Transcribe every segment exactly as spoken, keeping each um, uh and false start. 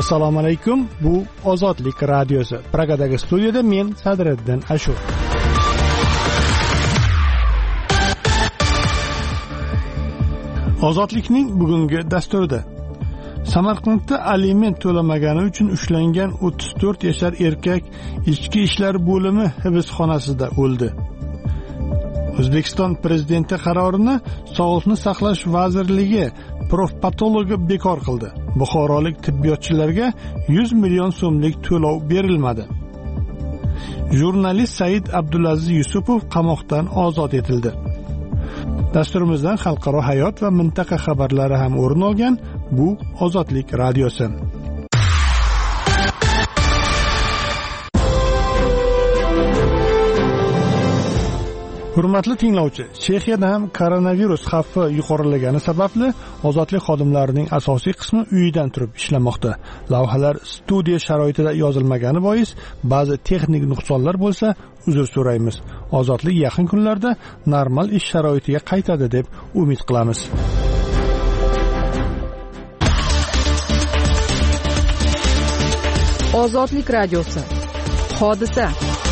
Assalomu alaykum. Bu Ozodlik radiosi. Pragadagi studiyada men Sadriddin Ashur. Ozodlikning bugungi dasturida Samarqandda aliment to'lamagani uchun ushlangan o'ttiz to'rt yashar erkak ichki ishlar bo'limi hibsxonasida o'ldi. O'zbekiston prezidenti qarorini Sog'liqni saqlash vazirligi profpatologi bekor qildi. Buxorolik tibbiyotchilarga yuz million so'mlik to'lov berilmadi. Jurnalist Said Abdulaziz Yusupov qamoqdan ozod etildi. Dasturimizdan xalqaro hayot va mintaqa xabarlari ham o'rin olgan. Bu Ozodlik radiosi. Hurmatli tinglovchi, Chexiyada ham koronavirus xavfi yuqorilagani sababli ozodlik xodimlarining asosiy qismi uyidan turib ishlamoqda. Lavhalar studiya sharoitida yozilmagani bois ba'zi texnik nuqsonlar bo'lsa, uzr so'raymiz. Ozodlik yaqin kunlarda normal ish sharoitiga qaytadi deb umid qilamiz. Ozodlik radiosi. Hodisa.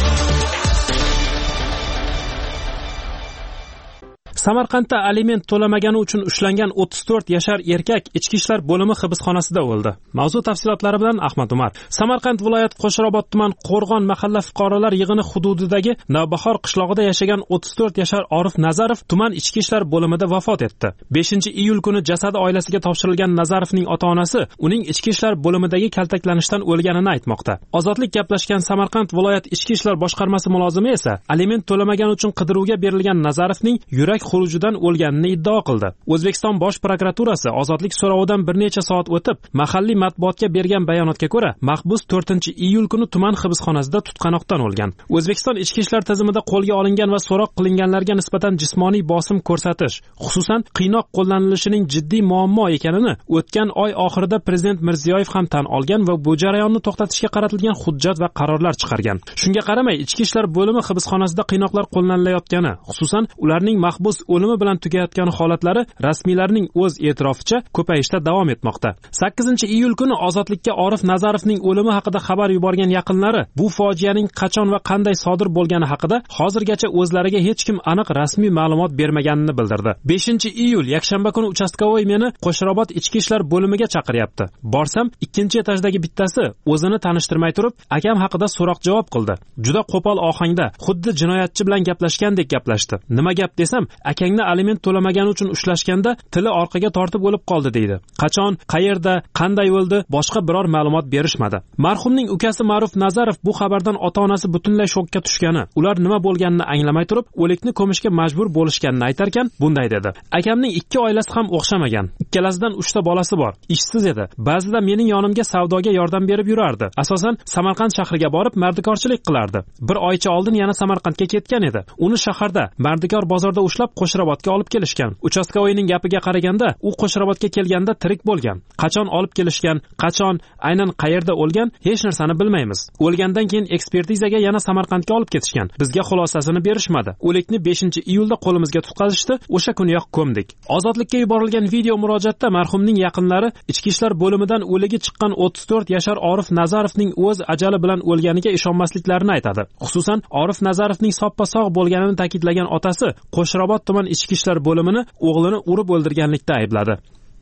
Samarqandda aliment to'lamagani uchun ushlangan o'ttiz to'rt yashar erkak ichki ishlar bo'limi hibsxonasida o'ldi. Mavzu tafsilotlari bilan Ahmad Umar. Samarqand viloyat Qo'shrobod tuman Qo'rg'on mahalla fuqarolar yig'ini hududidagi Navbahor qishlog'ida yashagan o'ttiz to'rt yashar Orif Nazarov tuman ichki ishlar bo'limida vafot etdi. beshinchi iyul kuni jasadi oilasiga topshirilgan Nazarovning ota-onasi uning ichki ishlar bo'limidagi kaltaklanishdan o'lganini aytmoqda. Ozodlik gaplashgan Samarqand viloyat ichki ishlar boshqarmasi mulozimi esa aliment to'lamagani uchun qidiruvga berilgan Nazarovning yurak xurujidan o'lganini iddao qildi. O'zbekiston bosh prokuraturasi ozodlik so'rovidan bir necha soat o'tib, mahalliy matbuotga bergan bayonotga ko'ra, mahbus to'rtinchi iyul kuni tuman hibsxonasida tutqanoqdan o'lgan. O'zbekiston ichki ishlar tizimida qo'lga olingan va so'roq qilinganlarga nisbatan jismoniy bosim ko'rsatish, xususan qiynoq qo'llanilishining jiddiy muammo ekanini o'tgan oy oxirida prezident Mirziyoyev ham tan olgan va bu jarayonni to'xtatishga qaratilgan hujjat va qarorlar chiqargan. Shunga qaramay, ichki ishlar bo'limi hibsxonasida qiynoqlar qo'llanilayotgani, xususan ularning mahbus o'limi bilan tugayotgan holatlari rasmiylarning o'z e'tiroficha ko'payishda davom etmoqda. sakkizinchi iyul kuni ozodlikka Orif Nazarovning o'limi haqida xabar yuborgan yaqinlari bu fojianing qachon va qanday sodir bo'lgani haqida hozirgacha o'zlariga hech kim aniq rasmiy ma'lumot bermaganini bildirdi. beshinchi iyul yakshanba kuni uchastkovoy meni Qo'shrobod ichki ishlar bo'limiga chaqiryapti. Borsam, ikkinchi etajdagi bittasi o'zini tanishtirmay turib, akam haqida so'roq-javob qildi. Juda qo'pol ohangda, xuddi jinoyatchi bilan gaplashgandek gaplashdi. Nima gap desam, akangni aliment to'lamagani uchun ushlashganda tili orqaga tortib o'lib qoldi deydi. Qachon, qayerda, qanday o'ldi, boshqa biror ma'lumot berishmadi. Marhumning ukasi Ma'ruf Nazarov bu xabardan ota-onasi butunlay shokka tushgani, ular nima bo'lganini anglamay turib, o'likni ko'mishga majbur bo'lishganini aytarkan, bunday dedi. Akamning ikki oilasi ham o'xshamagan. Ikkalasidan uchta bolasi bor. Ishsiz edi. Ba'zida mening yonimga savdoga yordam berib yurardi. Asosan Samarqand shahriga borib mardikorchilik qilardi. Bir oycha oldin yana Samarqandga ketgan edi. Uni shaharda Mardikor bozorda ushlab Qo'shrobodga olib kelishgan. Uchastkovoyning gapiga qaraganda, u Qo'shrobodga kelganda tirik bo'lgan. Qachon olib kelishgan, qachon, aynan qayerda o'lgan, hech narsani bilmaymiz. O'lgandan keyin ekspertizaga yana Samarqandga olib ketishgan. Bizga xulosasini berishmadi. O'likni beshinchi iyulda qo'limizga tutqazishdi, o'sha kuniyoq ko'mdik. Ozodlikka yuborilgan video murojaatda marhumning yaqinlari ichki ishlar bo'limidan o'ligi chiqqan o'ttiz to'rt yashar Orif Nazarovning o'z ajali bilan o'lganiga ishonmasliklarini aytadi. Xususan, Orif Nazarovning soppa-sog' bo'lganini ta'kidlagan otasi Qo'shrobod tuman ichki ishlar bo'limini o'g'lini urib o'ldirganlikda aybladi.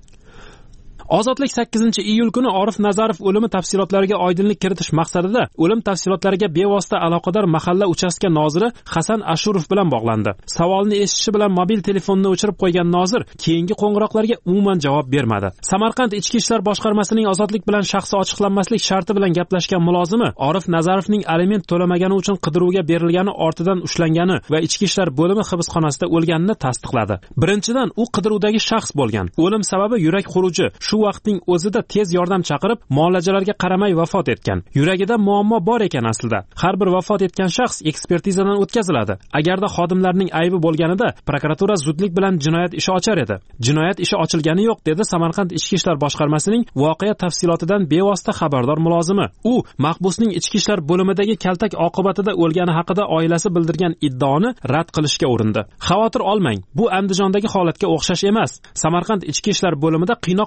Ozodlik sakkizinchi iyul kuni Orif Nazarov o'limi tafsilotlariga oydinlik kiritish maqsadida o'lim tafsilotlariga bevosita aloqador mahalla uchastka noziri Hasan Ashurov bilan bog'landi. Savolni eshitishi bilan mobil telefonni o'chirib qo'ygan nozir keyingi qo'ng'iroqlarga umuman javob bermadi. Samarqand ichki ishlar boshqarmasining ozodlik bilan shaxsi ochiqlanmaslik sharti bilan gaplashgan mulozimi Orif Nazarovning aliment to'lamagani uchun qidiruvga berilgani ortidan ushlangani va ichki ishlar bo'limi hibsxonasida o'lganini tasdiqladi. Birinchidan, u qidiruvdagi shaxs bo'lgan. O'lim sababi yurak xuruji. Shu vaqtning o'zida tez yordam chaqirib, muolajalarga qaramay vafot etgan. Yuragida muammo bor ekan aslida. Har bir vafot etgan shaxs ekspertizadan o'tkaziladi. Agarda xodimlarning aybi bo'lganida, prokuratura zudlik bilan jinoyat ishi ochar edi. Jinoyat ishi ochilgani yo'q, dedi Samarqand ichki ishlar boshqarmasining voqea tafsilotidan bevosita xabardor mulozimi. U mahbusning ichki ishlar bo'limidagi kaltak oqibatida o'lgani haqida oilasi bildirgan iddaoni rad qilishga urindi. Xavotir olmang, bu Andijondagi holatga o'xshash emas. Samarqand ichki ishlar bo'limida qiynoq qo'llaydigan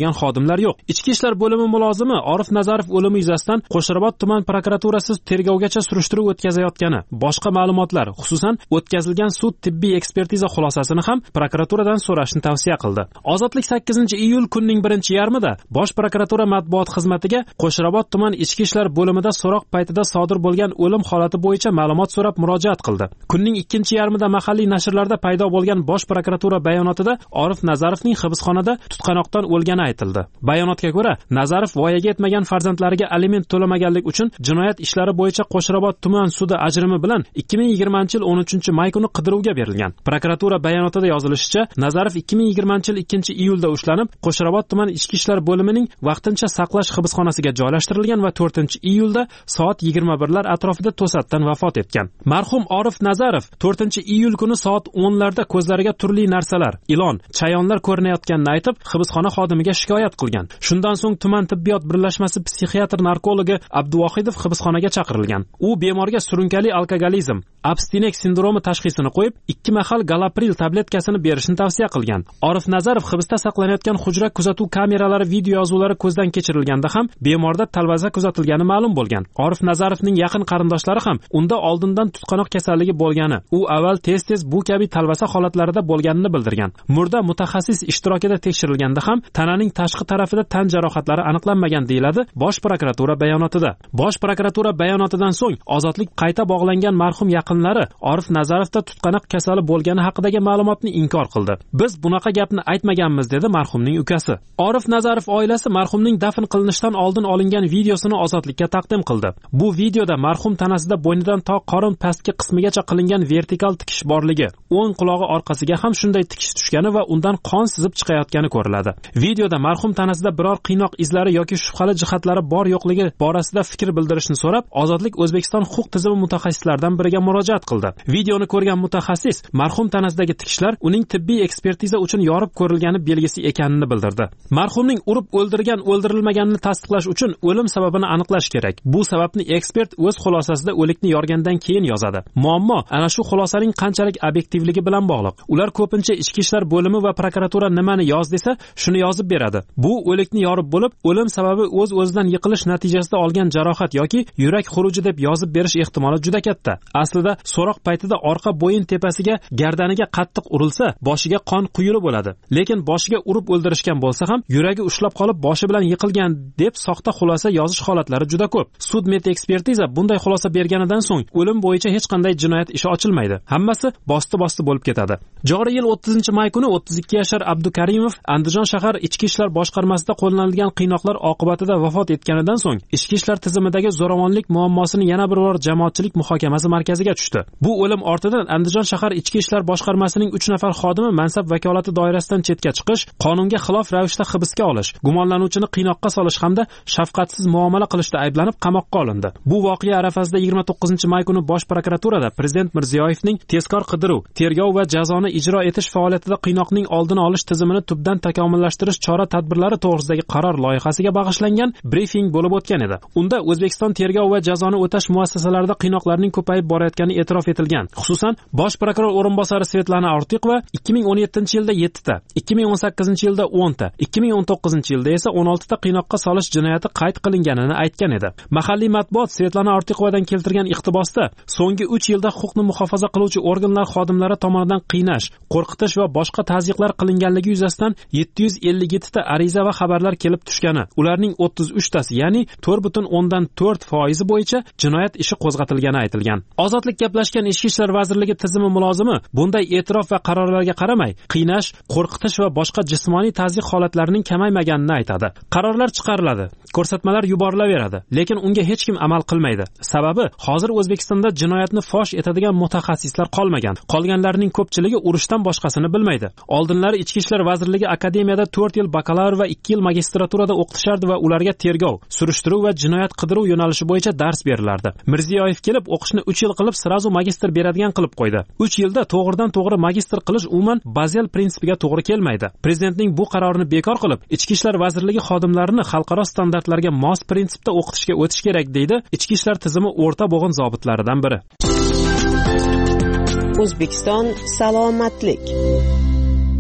kelgan xodimlar yo'q. Ichki ishlar bo'limi mulozimi Orif Nazarov o'limi yuzasidan Qo'shrabot tuman prokuraturasi tergovgacha surishtiruv o'tkazayotgani, boshqa ma'lumotlar, xususan o'tkazilgan sud tibbiy ekspertiza xulosasini ham prokuraturadan so'rashni tavsiya qildi. Ozodlik sakkizinchi iyul kunning birinchi yarmida Bosh prokuratura matbuot xizmatiga Qo'shrabot tuman ichki ishlar bo'limida so'roq paytida sodir bo'lgan o'lim holati bo'yicha ma'lumot so'rab murojaat qildi. Kunning ikkinchi yarmida mahalliy nashrlarda paydo bo'lgan Bosh prokuratura bayonotida Orif Nazarovning hibsxonada tutqanoqdan o'lgani aytildi. Bayonotga ko'ra, Nazarov voyaga yetmagan farzandlariga aliment to'lamaganlik uchun jinoyat ishlari bo'yicha Qo'shrabot tuman sudi ajrimi bilan ikki ming yigirmanchi yil o'n uchinchi may kuni qidiruvga berilgan. Prokuratura bayonotida yozilishicha, Nazarov ikki ming yigirmanchi yil ikkinchi iyulda ushlanib, Qo'shrabot tuman ichki ishlar bo'limining vaqtincha saqlash hibsxonasiga joylashtirilgan va to'rtinchi iyulda soat yigirma birlar atrofida to'satdan vafot etgan. Marhum Orif Nazarov to'rtinchi iyul kuni soat o'nlarda ko'zlariga turli narsalar, ilon, chayonlar ko'rinayotganini aytib, hibsxona xodimiga shikoyat qilgan. Shundan so'ng tuman tibbiyot birlashmasi psixiatr narkologi Abduvohidov hibsxonaga chaqirilgan. U bemorga surunkali alkogolizm, abstinek sindromi tashxisini qo'yib, ikki mahal Galapril tabletkasini berishni tavsiya qilgan. Orif Nazarov hibsda saqlanayotgan hujra kuzatuv kameralari video yozuvlari ko'zdan kechirilganda ham bemorda talvaza kuzatilgani ma'lum bo'lgan. Orif Nazarovning yaqin qarindoshlari ham unda oldindan tutqanoq kasalligi bo'lgani, u avval tez-tez bu kabi talvaza holatlarida bo'lganini bildirgan. Murda mutaxassis ishtirokida tekshirilganda ham tananing tashqi tarafida tan jarohatlari aniqlanmagan deyiladi Bosh prokuratura bayonotida. Bosh prokuratura bayonotidan so'ng ozodlik qayta bog'langan marhum yaqinlari Orif Nazarovda tutqanoq kasali bo'lgani haqidagi ma'lumotni inkor qildi. Biz bunaqa gapni aytmaganmiz, dedi marhumning ukasi. Orif Nazarov oilasi marhumning dafn qilinishidan oldin olingan videosini ozodlikka taqdim qildi. Bu videoda marhum tanasida bo'ynidan to qorin pastki qismigacha qilingan vertikal tikish borligi, o'ng qulog'i orqasiga ham shunday tikish tushgani va undan qon sizib chiqayotgani ko'riladi. Videoda marhum tanasida biror qiynoq izlari yoki shubhali jihatlari bor yo'qligi borasida fikr bildirishni so'rab, Ozodlik O'zbekiston huquq tizimi mutaxassislaridan biriga murojaat qildi. Videoni ko'rgan mutaxassis marhum tanasidagi tikishlar uning tibbiy ekspertiza uchun yorib ko'rilgani belgisi ekanini bildirdi. Marhumning urib o'ldirgan o'ldirilmaganini tasdiqlash uchun o'lim sababini aniqlash kerak. Bu sababni ekspert o'z xulosasida o'likni yorgandan keyin yozadi. Muammo ana shu xulosaning qanchalik obyektivligi bilan bog'liq. Ular ko'pincha ichki ishlar bo'limi va prokuratura nimani yoz desa, shuni yozib beradi. Bu o'likni yorib bo'lib, o'lim sababi o'z-o'zidan yiqilish natijasida olgan jarohat yoki yurak xuruji deb yozib berish ehtimoli juda katta. Aslida so'roq paytida orqa bo'yin tepasiga, gardaniga qattiq urilsa, boshiga qon quyilib bo'ladi. Lekin boshiga urib o'ldirishgan bo'lsa ham yuragi ushlab qolib boshi bilan yiqilgan deb soxta xulosa yozish holatlari juda ko'p. Sud met ekspertiza bunday xulosa berganidan so'ng o'lim bo'yicha hech qanday jinoyat ishi ochilmaydi. Hammasi bosti-bosti bo'lib ketadi. Joriy yil o'ttizinchi may kuni o'ttiz ikki yashar Abdukarimov Andijon shahar ichki ishlar boshqarmasida qo'llanilgan qiynoqlar oqibatida vafot etganidan so'ng ichki ishlar tizimidagi zo'ravonlik muammosini yana bir bor jamoatchilik muhokamasi markaziga tushdi. Bu o'lim ortidan Andijon shahar ichki ishlar boshqarmasining uch nafar xodimi mansab vakolati doirasidan chetga chiqish, qonunga xilof ravishda hibsga olish, gumonlanuvchini qiynoqqa solish hamda shafqatsiz muomala qilishda ayblanib qamoqqa olindi. Bu voqea arafasida yigirma to'qqizinchi may kuni Bosh prokuraturada Prezident Mirziyoyevning tezkor qidiruv, tergov va jazoni ijro etish faoliyatida qiynoqning oldini olish tizimini tubdan takomillashtirish chora-tadbirlari to'g'risidagi qaror loyihasiga bag'ishlangan brifing bo'lib o'tgan edi. Unda O'zbekiston tergov va jazoni o'tash muassasalarida qiynoqlarning ko'payib borayotgani e'tirof etilgan. Xususan, Bosh prokuror o'rinbosari Svetlana Ortiqova ikki ming o'n yettinchi yilda yettita, ikki ming o'n sakkizinchi yilda o'nta, ikki ming o'n to'qqizinchi yilda esa o'n oltita qiynoqqa solish jinoyati qayd qilinganini aytgan edi. Mahalliy matbuot Svetlana Ortiqovadan keltirgan iqtibosda so'nggi uch yilda huquqni muhofaza qiluvchi organlar xodimlari tomonidan qiynash, qo'rqitish va boshqa tazyiqlar qilinganligi yuzasidan yetti yuz ellik yetti ta ariza va xabarlar kelib tushgani, ularning o'ttiz uch tasi, ya'ni to'rt butun o'ndan to'rt foiz bo'yicha jinoyat ishi qo'zg'atilgani aytilgan. Ozodlik gaplashgan Ichki ishlar vazirligi tizimi mulozimi bunday e'tirof va qarorlarga qaramay, qiynash, qo'rqitish va boshqa jismoniy tazyiq holatlarining kamaymaganini aytadi. Qarorlar chiqariladi, ko'rsatmalar yuborilaveradi, lekin unga hech kim amal qilmaydi. Sababi, hozir O'zbekistonda jinoyatni fosh etadigan mutaxassislar qolmagan. Qolganlarning ko'pchiligi urushdan boshqasini bilmaydi. Oldinlari Ichki ishlar vazirligi akademiyada to'rt yil bakalavr va ikki yil magistraturada o'qitishardi va ularga tergov, surishtiruv va jinoyat qidiruv yo'nalishi bo'yicha dars berilardi. Mirziyoyev kelib o'qishni uch yil qilib sirazu magistr beradigan qilib qo'ydi. uch yilda to'g'ridan to'g'ri magistr qilish umuman Bazel prinsipiga to'g'ri kelmaydi. Prezidentning bu qarorini bekor qilib, Ichki ishlar vazirligi xodimlarini xalqaro standartlarga mos prinsipda o'qitishga o'tish kerak, deydi Ichki ishlar tizimi o'rta bo'g'in zobitlaridan biri. O'zbekiston salomatlik.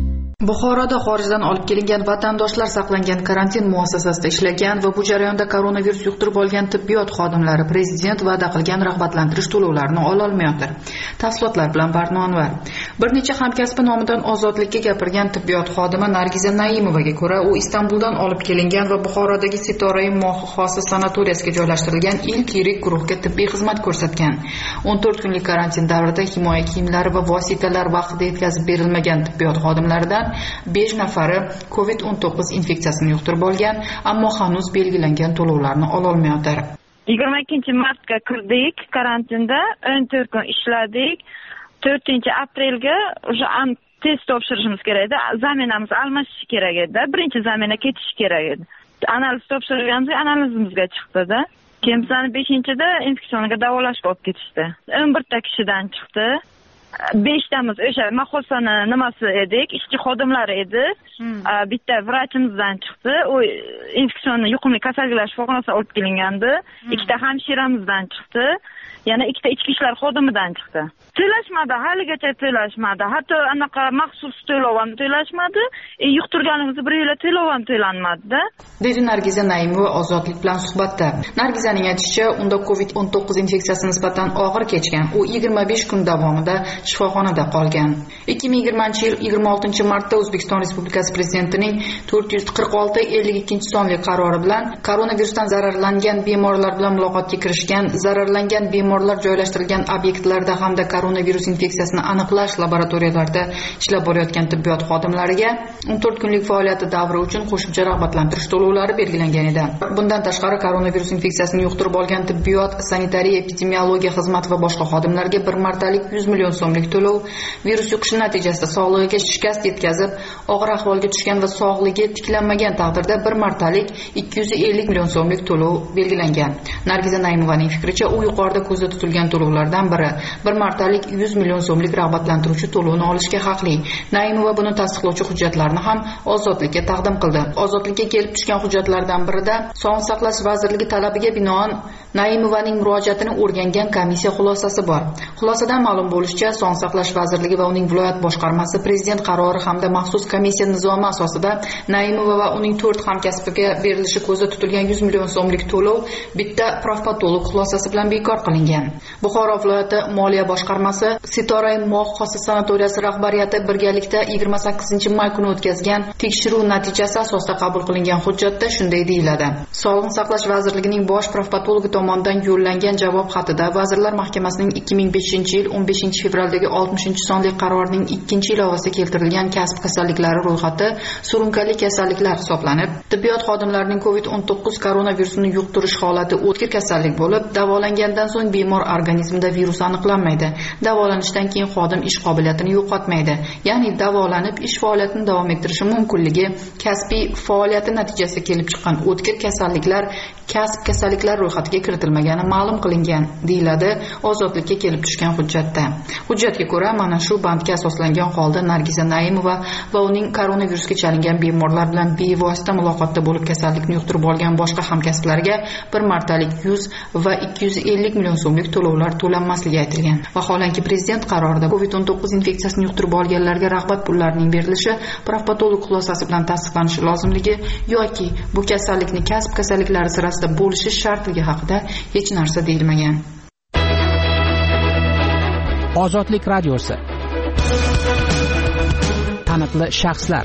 Buxoroda xorijdan olib kelingan vatandoshlar saqlangan karantin muassasasida ishlagan va bu jarayonda koronavirus yuqtirib olgan tibbiyot xodimlari prezident va'da qilgan rag'batlantirish to'lovlarini ololmayotir. Tafsilotlar bilan Barno Anvar. Bir necha hamkasbi nomidan ozodlikka gapirgan tibbiyot xodimi Nargiza Naimovaga ko'ra, u Istanbuldan olib kelingan va Buxorodagi Sitorai Mohi xossi sanatoriyasiga joylashtirilgan ilk yirik guruhga tibbiy xizmat ko'rsatgan. o'n to'rt kunlik karantin davrida himoya kiyimlari va vositalar vaqtida yetkazib berilmagan tibbiyot xodimlaridan besh nafari covid o'n to'qqiz infeksiyasini yuqtirib olgan, ammo hanuz belgilangan to'lovlarni ololmayotir. yigirma ikkinchi martga kirdik karantinda, o'n to'rt kun ishladik. to'rtinchi aprelga o'sha test topshirishimiz kerak edi. Zaminamiz almashishi kerak edi. Birinchi zamina ketishi kerak edi. Analiz topshirganimizda analizimizga chiqdi-da. Keyin bizani beshinchida infeksioniga davolashga olib ketishdi. o'n birta kishidan chiqdi. beshtamiz o'sha mahosani nimasi edik, ishchi xodimlari edi. Hmm. Bitta vrachimizdan chiqdi. U infeksion yuqumli kasalliklar shifoxonasiga olib kelingandi. Hmm. Ikkita hamshiramizdan chiqdi. Yana ikkita ichki ishlar xodimidan chiqdi. To'lashmadi, haligacha to'lashmadi. Hatto anaqa maxsus to'lov ham to'lashmadi. E, yuqtirganimizni bir yil to'lov ham to'lanmadi-da. Dedi Nargiza Naimova Ozodlik bilan suhbatda. Nargizaning aytishicha, unda covid o'n to'qqiz infeksiyasi nisbatan og'ir kechgan. U yigirma besh kun davomida shifoxonada qolgan. ikki ming yigirmanchi yil yigirma oltinchi martda O'zbekiston Respublikasi Prezidentining to'rt yuz qirq olti ellik ikkinchi sonli qarori bilan koronavirusdan zararlangan bemorlar bilan muloqotga kirishgan, zararlangan bemorlar joylashtirilgan obyektlarda hamda koronavirus infeksiyasini aniqlash laboratoriyalarida ishlab borayotgan tibbiyot xodimlariga o'n to'rt kunlik faoliyati davri uchun qo'shimcha rag'batlantirish to'lovlari belgilangan edi. Bundan tashqari koronavirus infeksiyasini yuqtirib olgan tibbiyot, sanitariya, epidemiologiya xizmati va boshqa xodimlarga bir martalik yuz million so'mlik to'lov, virus yuqishi natijasida sog'lig'iga shikast yetkazib, og'ir ahvolga tushgan va sog'ligi tiklanmagan taqdirda bir martalik ikki yuz ellik million so'mlik to'lov belgilangan. Nargiza Naimovaning fikricha, u yuqorida ko'zda tutilgan to'lovlardan biri bir martalik yuz million so'mlik rag'batlantiruvchi to'lovni olishga haqli. Naimova buni tasdiqlovchi hujjatlarni ham Ozodlikka taqdim qildi. Ozodlikka kelib tushgan hujjatlardan birida Sog'liqni saqlash vazirligi talabiga binoan Naimovaning murojaatini o'rgangan komissiya xulosasi bor. Xulosadan ma'lum bo'lishicha, Sog'liqni saqlash vazirligi va uning viloyat boshqarmasi prezident qarori hamda maxsus komissiya nizomi asosida Naimova va uning to'rt hamkasbiga berilishi ko'zda tutilgan yuz million so'mlik to'lov bitta profpatolog xulosasi bilan bekor qilingan. Buxoro viloyati moliya boshqarmasi Sitorai Mohi xossi sanatoriyasi rahbariyati birgalikda yigirma sakkizinchi may kuni o'tkazgan tekshiruv natijasi asosida qabul qilingan hujjatda shunday deyiladi. Sog'liqni saqlash vazirligining bosh profpatologi tomonidan yo'llangan javob xatida Vazirlar Mahkamasining ikki ming beshinchi yil o'n beshinchi fevraldagi oltmishinchi sonli qarorining ikkinchi ilovasida keltirilgan kasb kasalliklari ro'yxati surunkali kasalliklar hisoblanib, tibbiyot xodimlarining covid o'n to'qqiz koronavirusini yuqtirish holati o'tkir kasallik bo'lib, davolangandan so'ng bemor organizmida virus aniqlanmaydi. Davolanishdan keyin xodim ish qobiliyatini yo'qotmaydi. Ya'ni davolanib ish faoliyatini davom ettirishi mumkinligi kasbiy faoliyati natijasida kelib chiqqan o'tkir kasalliklar kasb kasalliklar ro'yxatiga kiritilmagani ma'lum qilingan, deyiladi Ozodlikka kelib tushgan hujjatda. Hujjatga ko'ra, mana shu bandga asoslangan holda Nargiza Naimova va uning koronavirusga chalingan bemorlar bilan bevosita muloqotda bo'lib kasallikni yuqtirib olgan boshqa hamkasblariga bir martalik yuz va ikki yuz ellik million so'mlik to'lovlar to'lanmasligi aytilgan. Vaholanki prezident qarorida covid o'n to'qqiz infeksiyasini yuqtirib olganlarga rag'bat pullarining berilishi profpatolog xulosasi bilan tasdiqlanishi lozimligi yoki bu kasallikni kasb kasalliklari sirasida bo'lishi shartligi haqida hech narsa deyilmagan. Ozodlik radiosi. Taniqli shaxslar.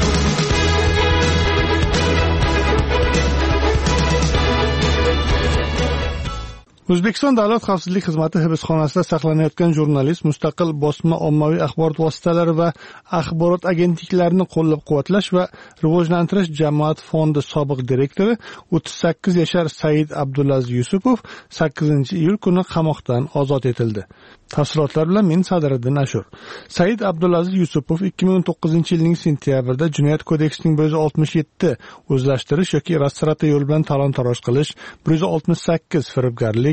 O'zbekiston Davlat xavfsizlik xizmati hibsxonasida saqlanayotgan jurnalist, mustaqil bosma ommaviy axborot vositalari va axborot agentliklarini qo'llab-quvvatlash va rivojlantirish jamoat fondi sobiq direktori o'ttiz sakkiz yashar Said Abdulaziz Yusupov sakkizinchi iyul kuni qamoqdan ozod etildi. Tafsilotlar bilan men Sadiriddin Ashur. Said Abdulaziz Yusupov ikki ming o'n to'qqizinchi yilning sentyabrida Jinoyat kodeksining bir yuz oltmish yetti o'zlashtirish yoki rastrata yo'l bilan talon-taroj qilish, bir yuz oltmish sakkiz firibgarlik,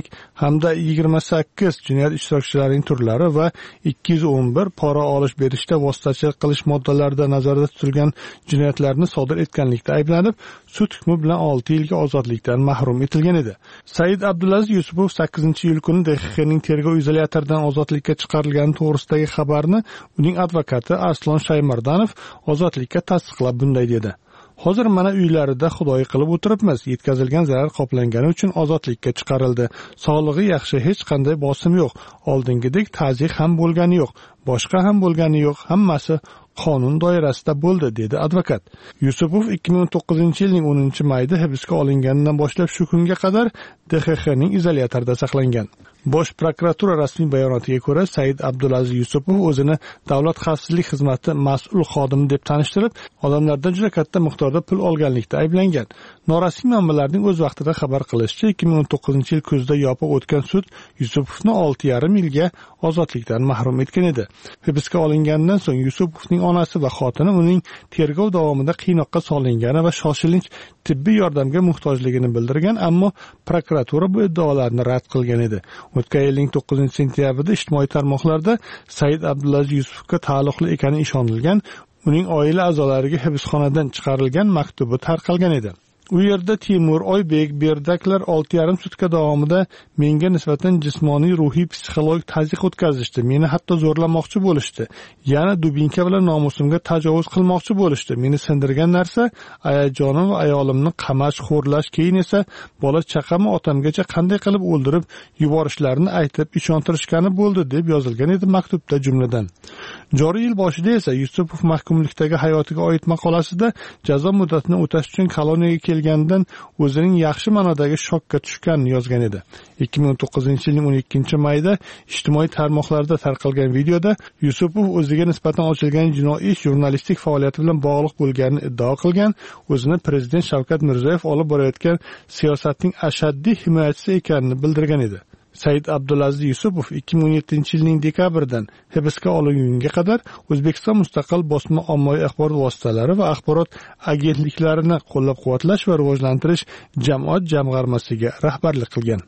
hamda yigirma sakkiz jinoyat ishtirokchilarining turlari va ikki yuz o'n bir pora olish berishda vositachilik qilish moddalarida nazarda tutilgan jinoyatlarni sodir etganlikda ayblanib, sud hukmi bilan olti yilga ozodlikdan mahrum etilgan edi. Said Abdulaziz Yusupov sakkizinchi iyul kuni D X Xning tergov izolyatoridan ozodlikka chiqarilgani to'g'risidagi xabarni uning advokati Arslon Shaymardanov ozodlikka tasdiqlab bunday dedi: Hozir mana uylarida xudoy qilib o'tiribmiz. Yetkazilgan zarar qoplangani uchun ozodlikka chiqarildi. Sog'lig'i yaxshi, hech qanday bosim yo'q. Oldingidek ta'ziyq ham bo'lgani yo'q, boshqa ham bo'lgani yo'q. Hammasi qonun doirasida bo'ldi, dedi advokat. Yusupov ikki ming o'n to'qqizinchi yilning o'ninchi mayida hibsga olinganidan boshlab shu kunga qadar D X Xning izolyatorida saqlangan. Bosh prokuratura rasmiy bayonotiga ko'ra, Said Abdulaziz Yusupov o'zini Davlat xavfsizlik xizmati mas'ul xodimi deb tanishtirib, odamlardan juda katta miqdorda pul olganlikda ayblangan. Norasmiy manbalarning o'z vaqtida xabar qilishicha, ikki ming o'n to'qqizinchi yil kuzda yopiq o'tgan sud Yusupovni olti yarim yilga ozodlikdan mahrum etgan edi. Hibsga olingandan so'ng Yusupovning onasi va xotini uning tergov davomida qiynoqqa solingani va shoshilinch tibbiy yordamga muhtojligini bildirgan, ammo prokuratura bu iddaolarni rad qilgan edi. O'tgan yilning to'qqizinchi sentyabrida ijtimoiy tarmoqlarda Said Abdulaziz Yusupga taalluqli ekani ishonilgan, uning oila a'zolariga hibsxonadan chiqarilgan maktubi tarqalgan edi. U yerda Timur, Oybek, Berdaklar olti yarim sutka davomida menga nisbatan jismoniy, ruhiy, psixologik tazyiq o'tkazishdi. Meni hatto zo'rlamoqchi bo'lishdi. Yana dubinka bilan nomusimga tajovuz qilmoqchi bo'lishdi. Meni sindirgan narsa ayajonim va ayolimni qamash, xo'rlash, keyin esa bola chaqamni otamgacha qanday qilib o'ldirib yuborishlarini aytib ishontirishgani bo'ldi, deb yozilgan edi maktubda jumladan. Joriy yil boshida esa Yusupov mahkumlikdagi hayotiga oid maqolasida jazo muddatini o'tash uchun koloniyaga kelgandan o'zining yaxshi ma'nodagi shokka tushganini yozgan edi. ikki ming o'n to'qqizinchi yilning o'n ikkinchi mayida ijtimoiy tarmoqlarda tarqalgan videoda Yusupov o'ziga nisbatan ochilgan jinoiy ish jurnalistik faoliyati bilan bog'liq bo'lganini iddao qilgan, o'zini prezident Shavkat Mirziyoyev olib borayotgan siyosatning ashaddiy himoyachisi ekanini bildirgan edi. Said Abdulaziz Yusupov ikki ming o'n yettinchi yilning dekabridan hibsga olingunga qadar O'zbekiston mustaqil bosma ommaviy axborot vositalari va axborot agentliklarini qo'llab-quvvatlash va rivojlantirish jamoat jamg'armasiga rahbarlik qilgan.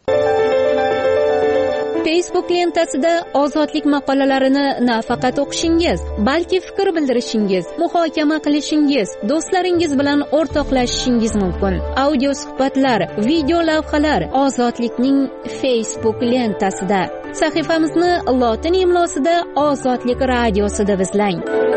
Facebook lentasida ozodlik maqolalarini nafaqat o'qishingiz, balki fikr bildirishingiz, muhokama qilishingiz, do'stlaringiz bilan o'rtoqlashishingiz mumkin. Audio suhbatlar, video lavhalar Ozodlikning Facebook lentasida. Sahifamizni lotin imlosida Ozodlik radiosi deb izlang.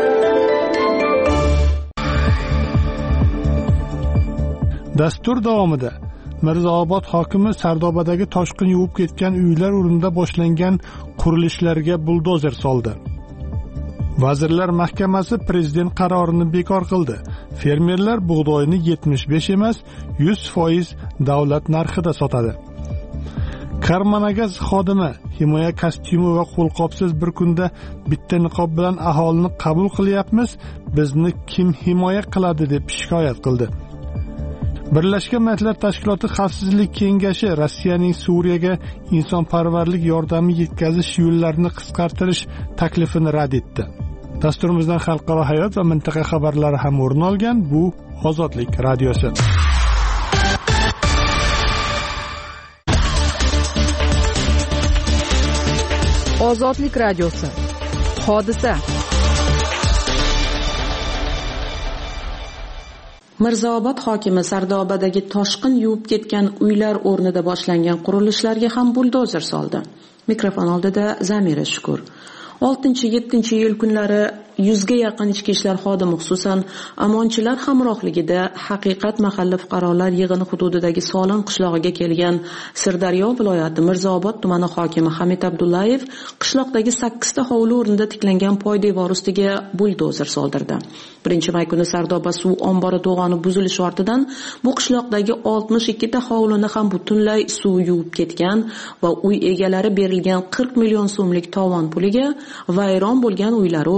Dastur davomida Mirzaobod hokimi Sardobadagi toshqin yuvib ketgan uylar o'rnida boshlangan qurilishlarga buldozer soldi. Vazirlar Mahkamasi prezident qarorini bekor qildi. Fermerlar bug'doyni yetmish besh emas, yuz foiz davlat narxida sotadi. Karmanagaz xodimi himoya kostyumi va qo'lqopsiz bir kunda bitta niqob bilan aholini qabul qilyapmiz, bizni kim himoya qiladi deb shikoyat qildi. Birlashgan Millatlar Tashkiloti Xavfsizlik kengashi Rossiyaning Suriyaga insonparvarlik yordami yetkazish yo'llarini qisqartirish taklifini rad etdi. Dasturimizdan xalqaro hayot va mintaqa xabarlari ham o'rin olgan. Bu Ozodlik radiosi. Ozodlik radiosi. Hodisa. Mirzaobod hokimi Sardobadagi toshqin yuvib ketgan uylar o'rnida boshlangan qurilishlarga ham buldozer soldi. Mikrofon oldida Zamira Shukur. oltinchi yettinchi iyul kunlari yuzga yaqin ichki ishlar xodimi, xususan amonchilar hamrohligida Haqiqat mahalla fuqarolar yig'ini hududidagi Solon qishlog'iga kelgan Sirdaryo viloyati Mirzaobod tumani hokimi Hamid Abdullayev qishloqdagi sakkizta hovli o'rnida tiklangan poydevor ustiga buldozer soldirdi. birinchi may kuni Sardoba suv ombori to'g'oni buzilishi ortidan bu qishloqdagi oltmish ikkita hovlini ham butunlay suv yuvib ketgan va uy egalari berilgan qirq million so'mlik tovon puliga vayron bo'lgan uylar o'rnida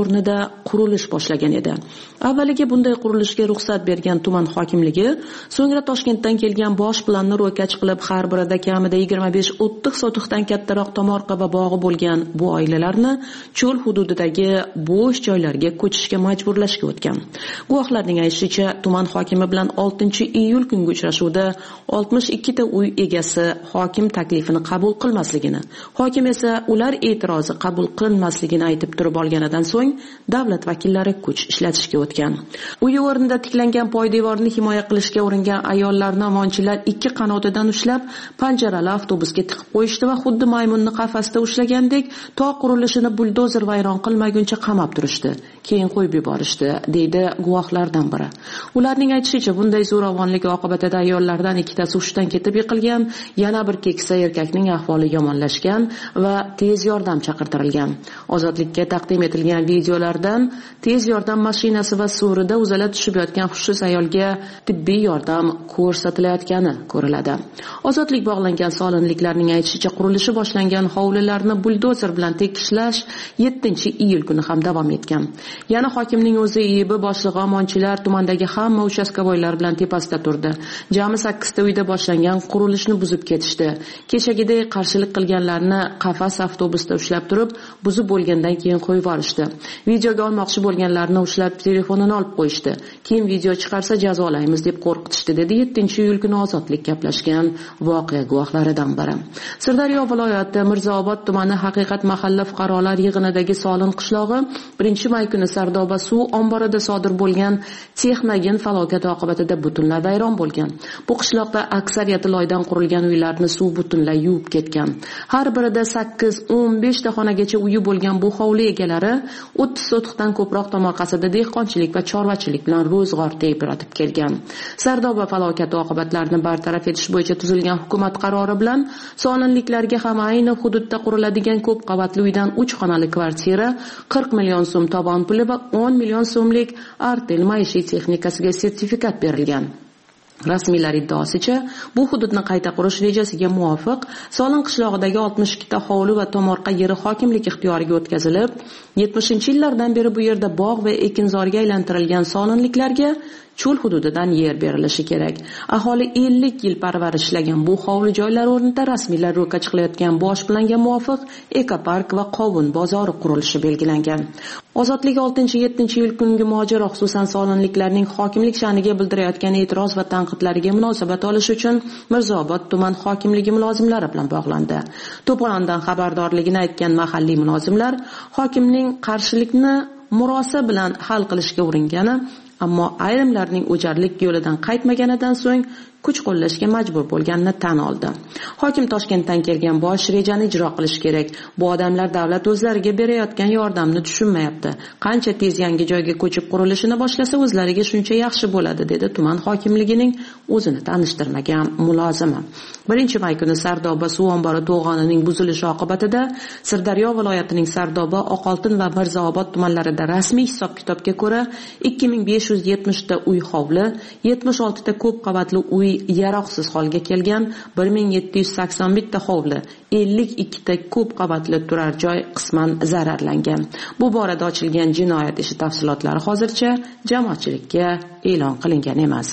qurilish boshlagan edi. Avvaliga bunday qurilishga ruxsat bergan tuman hokimligi, so'ngra Toshkentdan kelgan bosh planni ro'kach qilib, har birida kamida yigirma besh o'ttiz sotixdan kattaroq tomorqa va bog'i bo'lgan bu oilalarni cho'l hududidagi bo'sh joylarga ko'chishga majburlashga o'tgan. Guvohlarning aytishicha, tuman hokimi bilan oltinchi iyul kungi uchrashuvda oltmish ikkita uy egasi hokim taklifini qabul qilmasligini, hokim esa ular e'tirozi qabul qilinmasligini aytib turib olganidan so'ng davlat vakillari kuch ishlatishga o'tgan. Uy o'rnida tiklangan poydevorni himoya qilishga uringan ayollarni omonchilar ikki qanotidan ushlab, panjarali avtobusga tiqib qo'yishdi va xuddi maymunni qafasda ushlagandek to qurilishini buldozer vayron qilmaguncha qamab turishdi. Keyin qo'yib yuborishdi, deydi guvohlardan biri. Ularning aytishicha, bunday zo'ravonlik oqibatida ayollardan ikkitasi hushdan ketib yiqilgan, yana bir keksa erkakning ahvoli yomonlashgan va tez yordam chaqirtirilgan. Ozodlikka taqdim etilgan videolardan tez yordam mashinasi va suvrida uzala tushib yotgan hushsiz ayolga tibbiy yordam ko'rsatilayotgani ko'riladi. Ozodlik bog'langan solinliklarning aytishicha, qurilishi boshlangan hovlilarni buldozer bilan tekishlash yettinchi iyul kuni ham davom etgan. Yana hokimning o'zi ibi boshlig'i omonchilar tumandagi hamma uchastkovoylar bilan tepasida turdi. Jami sakkizta uyda boshlangan qurilishni buzib ketishdi. Kechagidek qarshilik qilganlarni qafas avtobusda ushlab turib, buzib bo'lgandan keyin qo'yib yuborishdi. Videoga olmoqchi bo'lganlarni ushlab telefonini olib qo'yishdi. Keyin video chiqarsa jazolaymiz deb qo'rqitishdi, dedi yettinchi iyul kuni Ozodlik gaplashgan voqea guvohlaridan biri. Sirdaryo viloyati Mirzaobod tumani Haqiqat mahalla fuqarolar yig'inidagi Solin qishlog'i birinchi may kuni Sardoba suv omborida sodir bo'lgan texnogen falokat oqibatida butunlay vayron bo'lgan. Bu qishloqda aksariyati loydan qurilgan uylarni suv butunlay yuvib ketgan. Har birida sakkiz o'n besh ta xonagacha uyi bo'lgan bu hovli egalari o'ttiz sotixdan ko'proq tomorqasida dehqonchilik va chorvachilik bilan ro'zg'or tebratib kelgan. Sardoba falokati oqibatlarini bartaraf etish bo'yicha tuzilgan hukumat qarori bilan solinliklarga ham ayni hududda quriladigan ko'p qavatli uydan uch xonali kvartira qirq million so'm tovon puli va o'n million so'mlik Artel maishiy texnikasiga sertifikat berilgan. Rasmiylar iddaosicha, bu hududni qayta qurish rejasiga muvofiq Solin qishlog'idagi oltmish ikkita hovli va tomorqa yeri hokimlik ixtiyoriga o'tkazilib, yetmishinchi yillardan beri bu yerda bog' va ekinzorga aylantirilgan solinliklarga cho'l hududidan yer berilishi kerak. Aholi ellik yil parvarishlagan bu hovli joylar o'rnida rasmiylar ro'kach qilayotgan bosh planga muvofiq ekopark va qovun bozori qurilishi belgilangan. Ozodlik oltinchi yettinchi iyul kungi mojaro, xususan solinliklarning hokimlik sha'niga bildirayotgan e'tiroz va tanqidlariga munosabat olish uchun Mirzaobod tuman hokimligi mulozimlari bilan bog'landi. To'polondan xabardorligini aytgan mahalliy mulozimlar hokimning qarshilikni murosa bilan hal qilishga uringani, ammo ayrimlarning o'jarlik yo'lidan qaytmaganidan so'ng kuch qo'llashga majbur bo'lganini tan oldi. Hokim Toshkentdan kelgan bosh rejani ijro qilish kerak. Bu odamlar davlat o'zlariga berayotgan yordamni tushunmayapti. Qancha tez yangi joyga ko'chib qurilishini boshlasa o'zlariga shuncha yaxshi bo'ladi, dedi tuman hokimligining o'zini tanishtirmagan mulozimi. birinchi may kuni Sardoba suv ombori to'g'onining buzilishi oqibatida Sirdaryo viloyatining Sardoba, Oqoltin va Mirzaobod tumanlarida rasmiy hisob-kitobga ko'ra ikki ming besh yuz yetmish ta uy hovli, yetmish olti ta ko'p qavatli uy yaroqsiz holga kelgan, bir ming yetti yuz sakson bitta hovli, ellik ikki ta ko'p qavatli turar joy qisman zararlangan. Bu borada ochilgan jinoyat ishi tafsilotlari hozircha jamoatchilikka e'lon qilingan emas.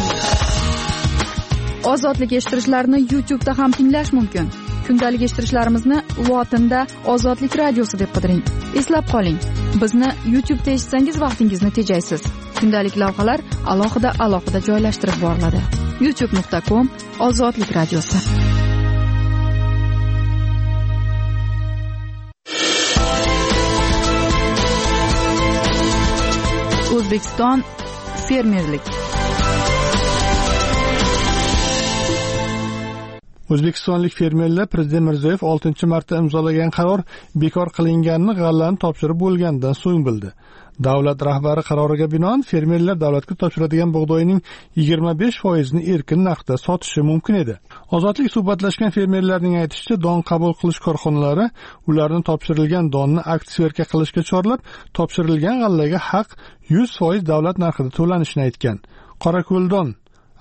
Ozodlik eshittirishlarni YouTube'da ham tinglash mumkin. Kundalik eshittirishlarimizni lotinda Ozodlik radiosi deb qidiring. Eslab qoling, bizni YouTube'da eshitsangiz vaqtingizni tejaysiz. Kundalik lavhalar alohida alohida joylashtirib boriladi. youtube nuqta com Ozodlik radiosi. O'zbekiston fermerlik. O'zbekistonlik fermerlar Prezident Mirziyoyev oltinchi marta imzolagan qaror bekor qilinganini g'allani topshirib bo'lgandan so'ng bildi. Davlat rahbari qaroriga binoan fermerlar davlatga topshiradigan bug'doyning yigirma besh foizini erkin narxda sotishi mumkin edi. Ozodlik suhbatlashgan fermerlarning aytishicha, don qabul qilish korxonalari ularni topshirilgan donni aksiya qilishga chorlab, topshirilgan g'allaga haq yuz foiz davlat narxida to'lanishini aytgan. Qorako'ldon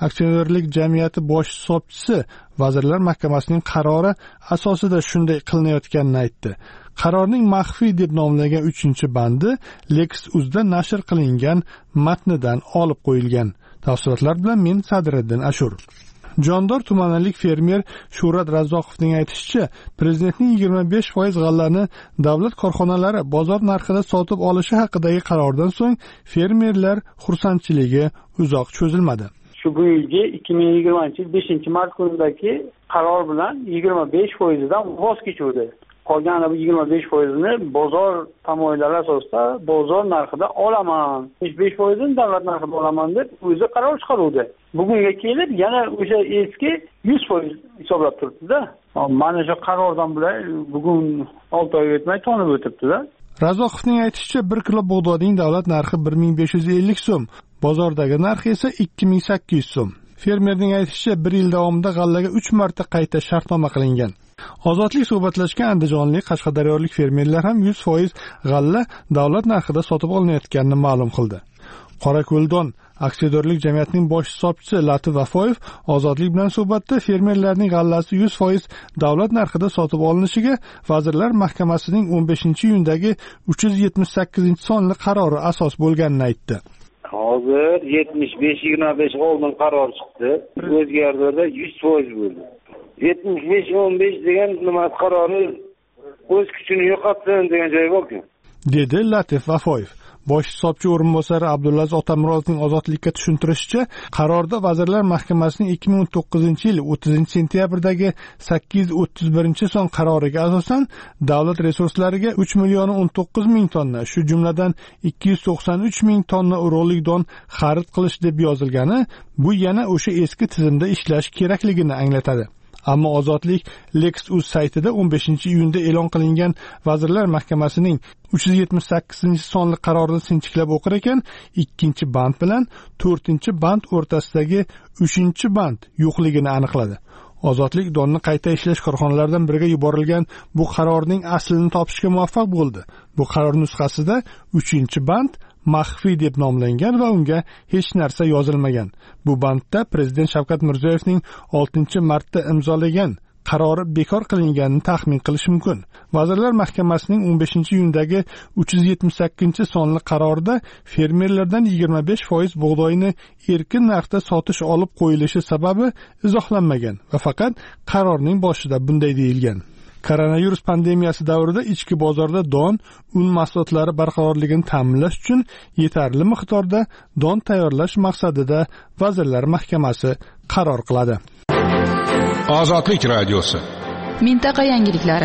aksionerlik jamiyati bosh hisobchisi Vazirlar Mahkamasining qarori asosida shunday qilinayotganini aytdi. Qarorning maxfiy deb nomlangan uchinchi bandi Lex.uzda nashr qilingan matnidan olib qo'yilgan. Tafsilotlar bilan men Sadriddin Ashur. Jondor tumanlik fermer Shuhrat Razzoqovning aytishicha, prezidentning yigirma besh foiz g'allani davlat korxonalari bozor narxida sotib olishi haqidagi qarordan so'ng fermerlar xursandchiligi uzoq cho'zilmadi. Shu bu yilgi ikki ming yigirmanchi yil beshinchi mart kunidagi qaror bilan yigirma besh foizdan voz kechuvdi. Qolgan bu yigirma besh foizini bozor tamoyillari asosida bozor narxida olaman, yetmish besh foizini davlat narxida olaman deb o'zi qaror chiqaruvdi. Bugunga kelib yana o'sha eski yuz foiz hisoblab turibdi-da. Mana shu qarordan bular bugun olti oy o'tmay tonib o'tibdi-da. Razoqovning aytishicha, bir kilo bug'doyning davlat narxi bir ming besh yuz ellik so'm, bozordagi narxi esa ikki ming sakkiz yuz so'm. Fermerning aytishicha, bir yil davomida g'allaga uch marta qayta shartnoma qilingan. Ozodlik suhbatlashgan andijonlik qashqadaryolik fermerlar ham yuz foiz g'alla davlat narxida sotib olinayotganini ma'lum qildi. Qorako'ldon aksiyadorlik jamiyatining bosh hisobchisi Latif Vafoyev Ozodlik bilan suhbatda fermerlarning g'allasi yuz foiz davlat narxida sotib olinishiga Vazirlar Mahkamasining o'n beshinchi iyundagi uch yuz yetmish sakkizinchi sonli qarori asos bo'lganini aytdi. Hozir yetmish besh yigirma besh oldin qaror chiqdi. O'zgardi, yuz foiz bo'ldi. yetmish besh o'n besh degan nima qarori o'z kuchini yo'qotsin degan joyi borku, dedi Latif Vafoyev. Bosh hisobchi o'rinbosari Abdulaziz Otamurodovning Ozodlikka tushuntirishicha, qarorda Vazirlar Mahkamasining ikki ming o'n to'qqizinchi yil o'ttizinchi sentyabrdagi sakkiz yuz o'ttiz birinchi son qaroriga asosan davlat resurslariga uch million o'n to'qqiz ming tonna, shu jumladan ikki yuz to'qson uch ming tonna urug'lik don xarid qilish deb yozilgani, bu yana o'sha eski tizimda ishlash kerakligini anglatadi. Ammo Ozodlik Lex.uz saytida o'n beshinchi iyunda e'lon qilingan Vazirlar Mahkamasining uch yuz yetmish sakkizinchi sonli qarorini sinchiklab o'qir ekan, ikkinchi band bilan to'rtinchi band o'rtasidagi uchinchi band yo'qligini aniqladi. Ozodlik donni qayta ishlash korxonalaridan biriga yuborilgan bu qarorning aslini topishga muvaffaq bo'ldi. Bu qaror nusxasida uchinchi band maxfiy deb nomlangan va unga hech narsa yozilmagan. Bu bandda Prezident Shavkat Mirziyoyevning oltinchi martda imzolagan qarori bekor qilinganini taxmin qilish mumkin. Vazirlar Mahkamasining o'n beshinchi iyundagi uch yuz yetmish sakkizinchi sonli qarorida fermerlardan yigirma besh foiz bug'doyni erkin narxda sotish olib qo'yilishi sababi izohlanmagan va faqat qarorning boshida bunday deyilgan. Koronavirus pandemiyasi davrida ichki bozorda don, un mahsulotlari barqarorligini ta'minlash uchun yetarli miqdorda don tayyorlash maqsadida Vazirlar Mahkamasi qaror qiladi. Ozodlik radiosi. Mintaqa yangiliklari.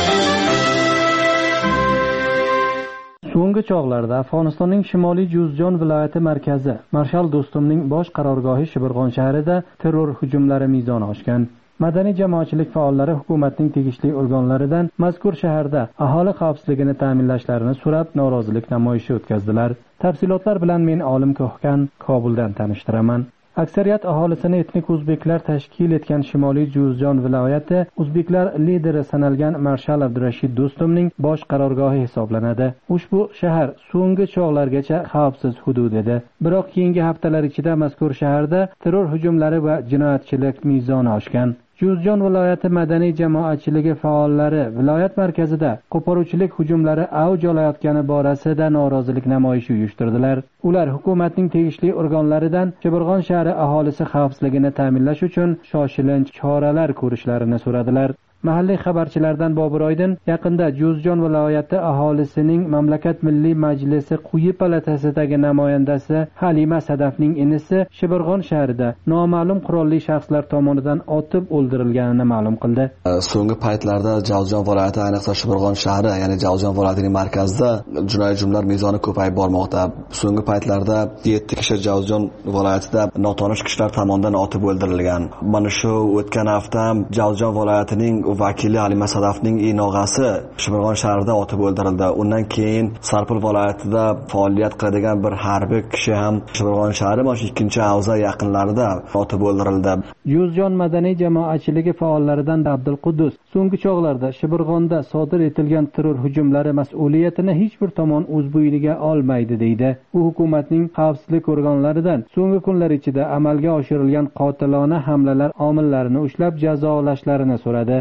So'nggi chog'larda Afg'onistonning Shimoliy Juzjon viloyati markazi Marshal Do'stumning bosh qarorgohi Shibirg'on shahrida terror hujumlari mezoni oshgan. Madaniy jamoatchilik faollari hukumatning tegishli organlaridan mazkur shaharda aholi xavfsizligini ta'minlashlarini so'rab norozilik namoyishi o'tkazdilar. Tafsilotlar bilan men Olim Ko'hkan Kobuldan tanishtiraman. Aksariyat aholisini etnik o'zbeklar tashkil etgan Shimoliy Juzjon viloyati o'zbeklar lideri sanalgan Marshal Abdurashid Do'stumning bosh qarorgohi hisoblanadi. Ushbu shahar so'nggi chog'largacha xavfsiz hudud edi. Biroq keyingi haftalar ichida mazkur shaharda terror hujumlari va jinoyatchilik mezoni oshgan. Juzjon viloyati madaniy jamoatchiligi faollari viloyat markazida qo'poruvchilik hujumlari avj olayotgani borasida norozilik namoyishi uyushtirdilar. Ular hukumatning tegishli organlaridan Shibirg'on shahri aholisi xavfsizligini ta'minlash uchun shoshilinch choralar ko'rishlarini so'radilar. Mahalliy xabarchilardan Bobur Oydin yaqinda Juzjon viloyati aholisining Mamlakat Milliy Majlisi quyi palatasidagi namoyandasi Halima Sadafning inisi Shibirg'on shahrida noma'lum qurolli shaxslar tomonidan otib o'ldirilganini ma'lum qildi. So'nggi paytlarda Juzjon viloyati, ayniqsa Shibirg'on shahri, ya'ni Juzjon viloyatining markazida jinoiy hujumlar mezoni ko'payib bormoqda. So'nggi paytlarda yetti kishi Juzjon viloyatida notanish kishilar tomonidan otib o'ldirilgan. Mana shu o'tgan hafta Juzjon viloyatining vakili Halima Sadafning inog'asi Shibirg'on shahrida otib o'ldirildi. Undan keyin Sarpul viloyatida faoliyat qiladigan bir harbiy kishi ham Shibirg'on shahri mana shu ikkinchi avza yaqinlarida otib o'ldirildi. Juzjon madaniy jamoatchiligi faollaridan Abdul Quddus so'nggi chog'larda Shibirg'onda sodir etilgan terror hujumlari mas'uliyatini hech bir tomon o'z bo'yniga olmaydi deydi. U hukumatning xavfsizlik organlaridan so'nggi kunlar ichida amalga oshirilgan qotilona hamlalar omillarini ushlab jazolashlarini so'radi.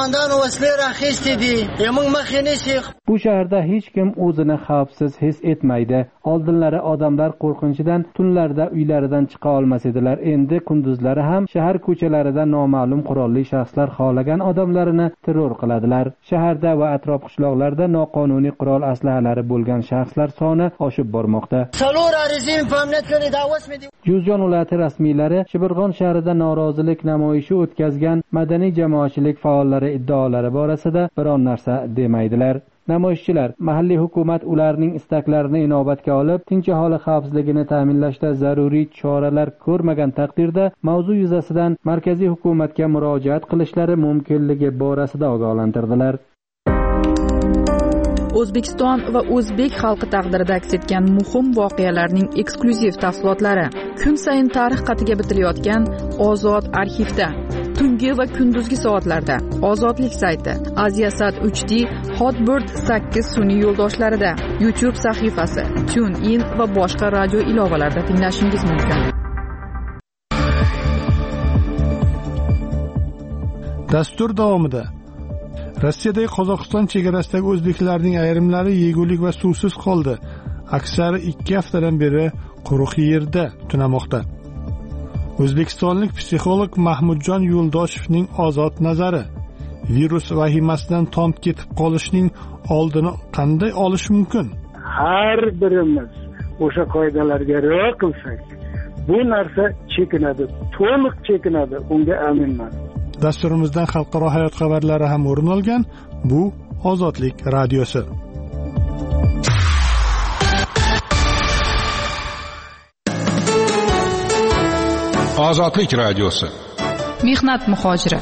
Bu shaharda hech kim o'zini xavfsiz his etmaydi. Oldinlari odamlar qo'rqinchidan tunlarda uylaridan chiqa olmas edilar. Endi kunduzlari ham shahar ko'chalarida noma'lum qurolli shaxslar xohlagan odamlarini terror qiladilar. Shaharda va atrof qishloqlarda noqonuniy qurol aslahalari bo'lgan shaxslar soni oshib bormoqda. Juzjon viloyati rasmiylari Shibirg'on shahrida norozilik namoyishi o'tkazgan madaniy jamoatchilik faollari iddaolari borasida biron narsa demaydilar. Namoyishchilar mahalliy hukumat ularning istaklarini inobatga olib, tinch aholi xavfsizligini ta'minlashda zaruriy choralar ko'rmagan taqdirda mavzu yuzasidan markaziy hukumatga murojaat qilishlari mumkinligi borasida ogohlantirdilar. O'zbekiston va o'zbek xalqi taqdirida aks etgan muhim voqealarning eksklyuziv tafsilotlari kun sayin tarix qatiga bitilayotgan Ozod arxivda. Tungi va kunduzgi soatlarda Ozodlik sayti, Aziasat uch D, Hotbird sakkiz sun'iy yo'ldoshlarida, YouTube sahifasi, TuneIn va boshqa radio ilovalarida tinglashingiz mumkin. Dastur davomida Rossiyadagi Qozog'iston chegarasidagi o'zbeklarning ayrimlari yegulik va suvsiz qoldi. Aksari ikki haftadan beri quruq yerda tunamoqda. O'zbekistonlik psixolog Mahmudjon Yo'ldoshevning ozod nazari: virus vahimasidan tom ketib qolishning oldini qanday olish mumkin? Har birimiz o'sha qoidalarga rioya qilsak, bu narsa chekinadi, to'liq chekinadi, unga aminman. Dasturimizdan xalqaro hayot xabarlari ham o'rin olgan. Bu Ozodlik radiosi. Ozodlik radiosi. Mehnat muhojiri.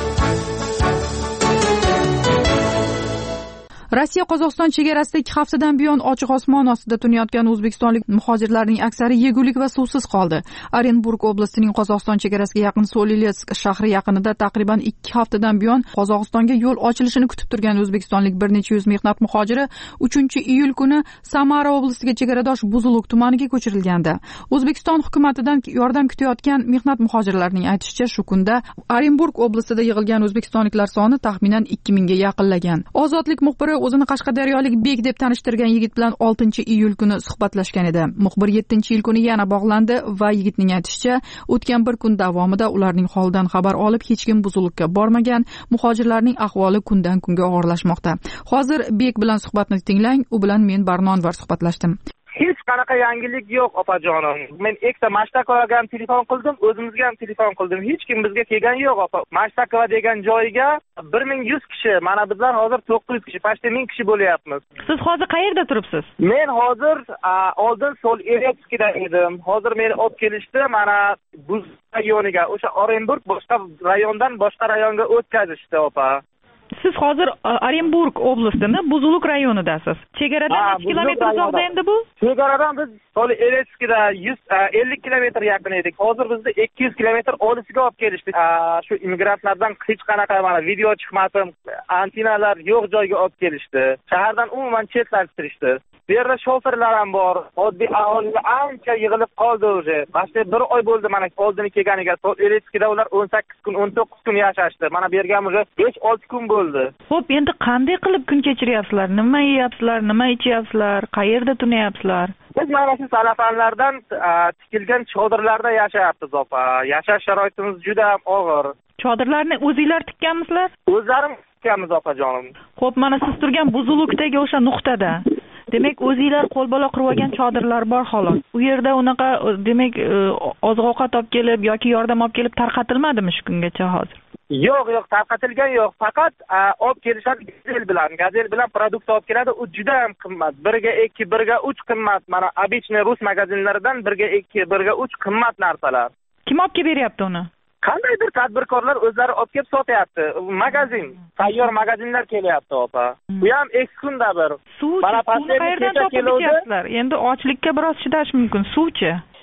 Rossiya Qozog'iston chegarasida ikki haftadan buyon ochiq osmon ostida tunayotgan o'zbekistonlik muhojirlarning aksari yegulik va suvsiz qoldi. Orenburg oblastining Qozog'iston chegarasiga yaqin Solilets shahri yaqinida taqriban ikki haftadan buyon Qozog'istonga yo'l ochilishini kutib turgan o'zbekistonlik bir necha yuz mehnat muhojiri uchinchi iyul kuni Samara oblastiga chegaradosh Buzuluk tumaniga ko'chirilgandi. O'zbekiston hukumatidan yordam kutayotgan mehnat muhojirlarning aytishicha, shu kunda Orenburg oblastida yig'ilgan o'zbekistonliklar soni taxminan ikki mingga yaqinlagan. Ozodlik muxbiri o'zini qashqadaryolik Bek deb tanishtirgan yigit bilan oltinchi iyul kuni suhbatlashgan edi. Muxbir yettinchi iyul kuni yana bog'landi va yigitning aytishicha, o'tgan bir kun davomida ularning holidan xabar olib hech kim Buzulukka bormagan. Muhojirlarning ahvoli kundan kunga og'irlashmoqda. Hozir Bek bilan suhbatni tinglang. U bilan men Barnonvar suhbatlashdim. Hech qanaqa yangilik yo'q, opajonim. Men ikkita Mashtakovaga ham telefon qildim, o'zimizga ham telefon qildim. Hech kim bizga kelgan yo'q, opa. Mashtakova degan joyiga bir ming yuz kishi, mana bizlar hozir to'qqiz yuz kishi, pashta ming kishi bo'lyapmiz. Siz hozir qayerda turibsiz? Men hozir oldin Soleretskida edim. Hozir meni olib kelishdi, mana Buz rayoniga, o'sha Orenburg boshqa rayondan boshqa rayonga o'tkazishdi, opa. Siz hozir Orenburg oblastini Buzuluk rayonidasiz. Chegaradan necha kilometr uzoqda endi bu? Chegaradan biz Soleretskida yuz ellik kilometr yaqin edik. Hozir bizni ikki yuz kilometr oldisiga olib kelishdi. Shu immigrantlardan hech qanaqa mana video chiqmadim, antinalar yo'q joyga olib kelishdi. Shahardan umuman chetlashtirishdi. Bu yerda shoferlar ham bor. Oddiy aholiga ancha yig'ilib qoldi o'zi. Mana bir oy bo'ldi mana oldini kelganiga. Soleretskida ular o'n sakkiz kun, o'n to'qqiz kun yashashdi. Mana bu yerga o'zi besh olti kun bo'ldi. Xo'p, endi qanday qilib kun kechiryapsizlar? Nima yeyapsizlar? Nima ichyapsizlar? Qayerda tunayapsizlar? Biz mana shu salafanlardan tikilgan chodirlarda yashayapmiz, opa. Yashash sharoitimiz juda ham og'ir. Chodirlarni o'zingizlar tikkanmisizlar? O'zlarim tikkanmiz, opajonim. Xo'p, mana siz turgan Buzulukdagi o'sha nuqtada demak, o'zingizlar qo'lbola qurib olgan chodirlar bor xolos. U yerda unaqa demak oziq-ovqat olib kelib yoki yordam olib kelib tarqatilmadimi shu kungacha hozir? Yo'q, yo'q, tarqatilgan yo'q. Faqat olib kelishadi gazel bilan. Gazel bilan produkt olib keladi. U juda ham qimmat. birga ikki, birga uch qimmat. Mana обычный rus magazinlaridan birga ikki, birga uch qimmat narsalar. Kim olib kelib beryapti uni? Qandaydir tadbirkorlar o'zlari olib kelib sotyapti. Magazin, tayyor magazinlar kelyapti, opa. Bu ham ekskunda bir. Mana pastda qayerdan topib ketyapsizlar? Endi ochlikka biroz chidash mumkin. Suvchi.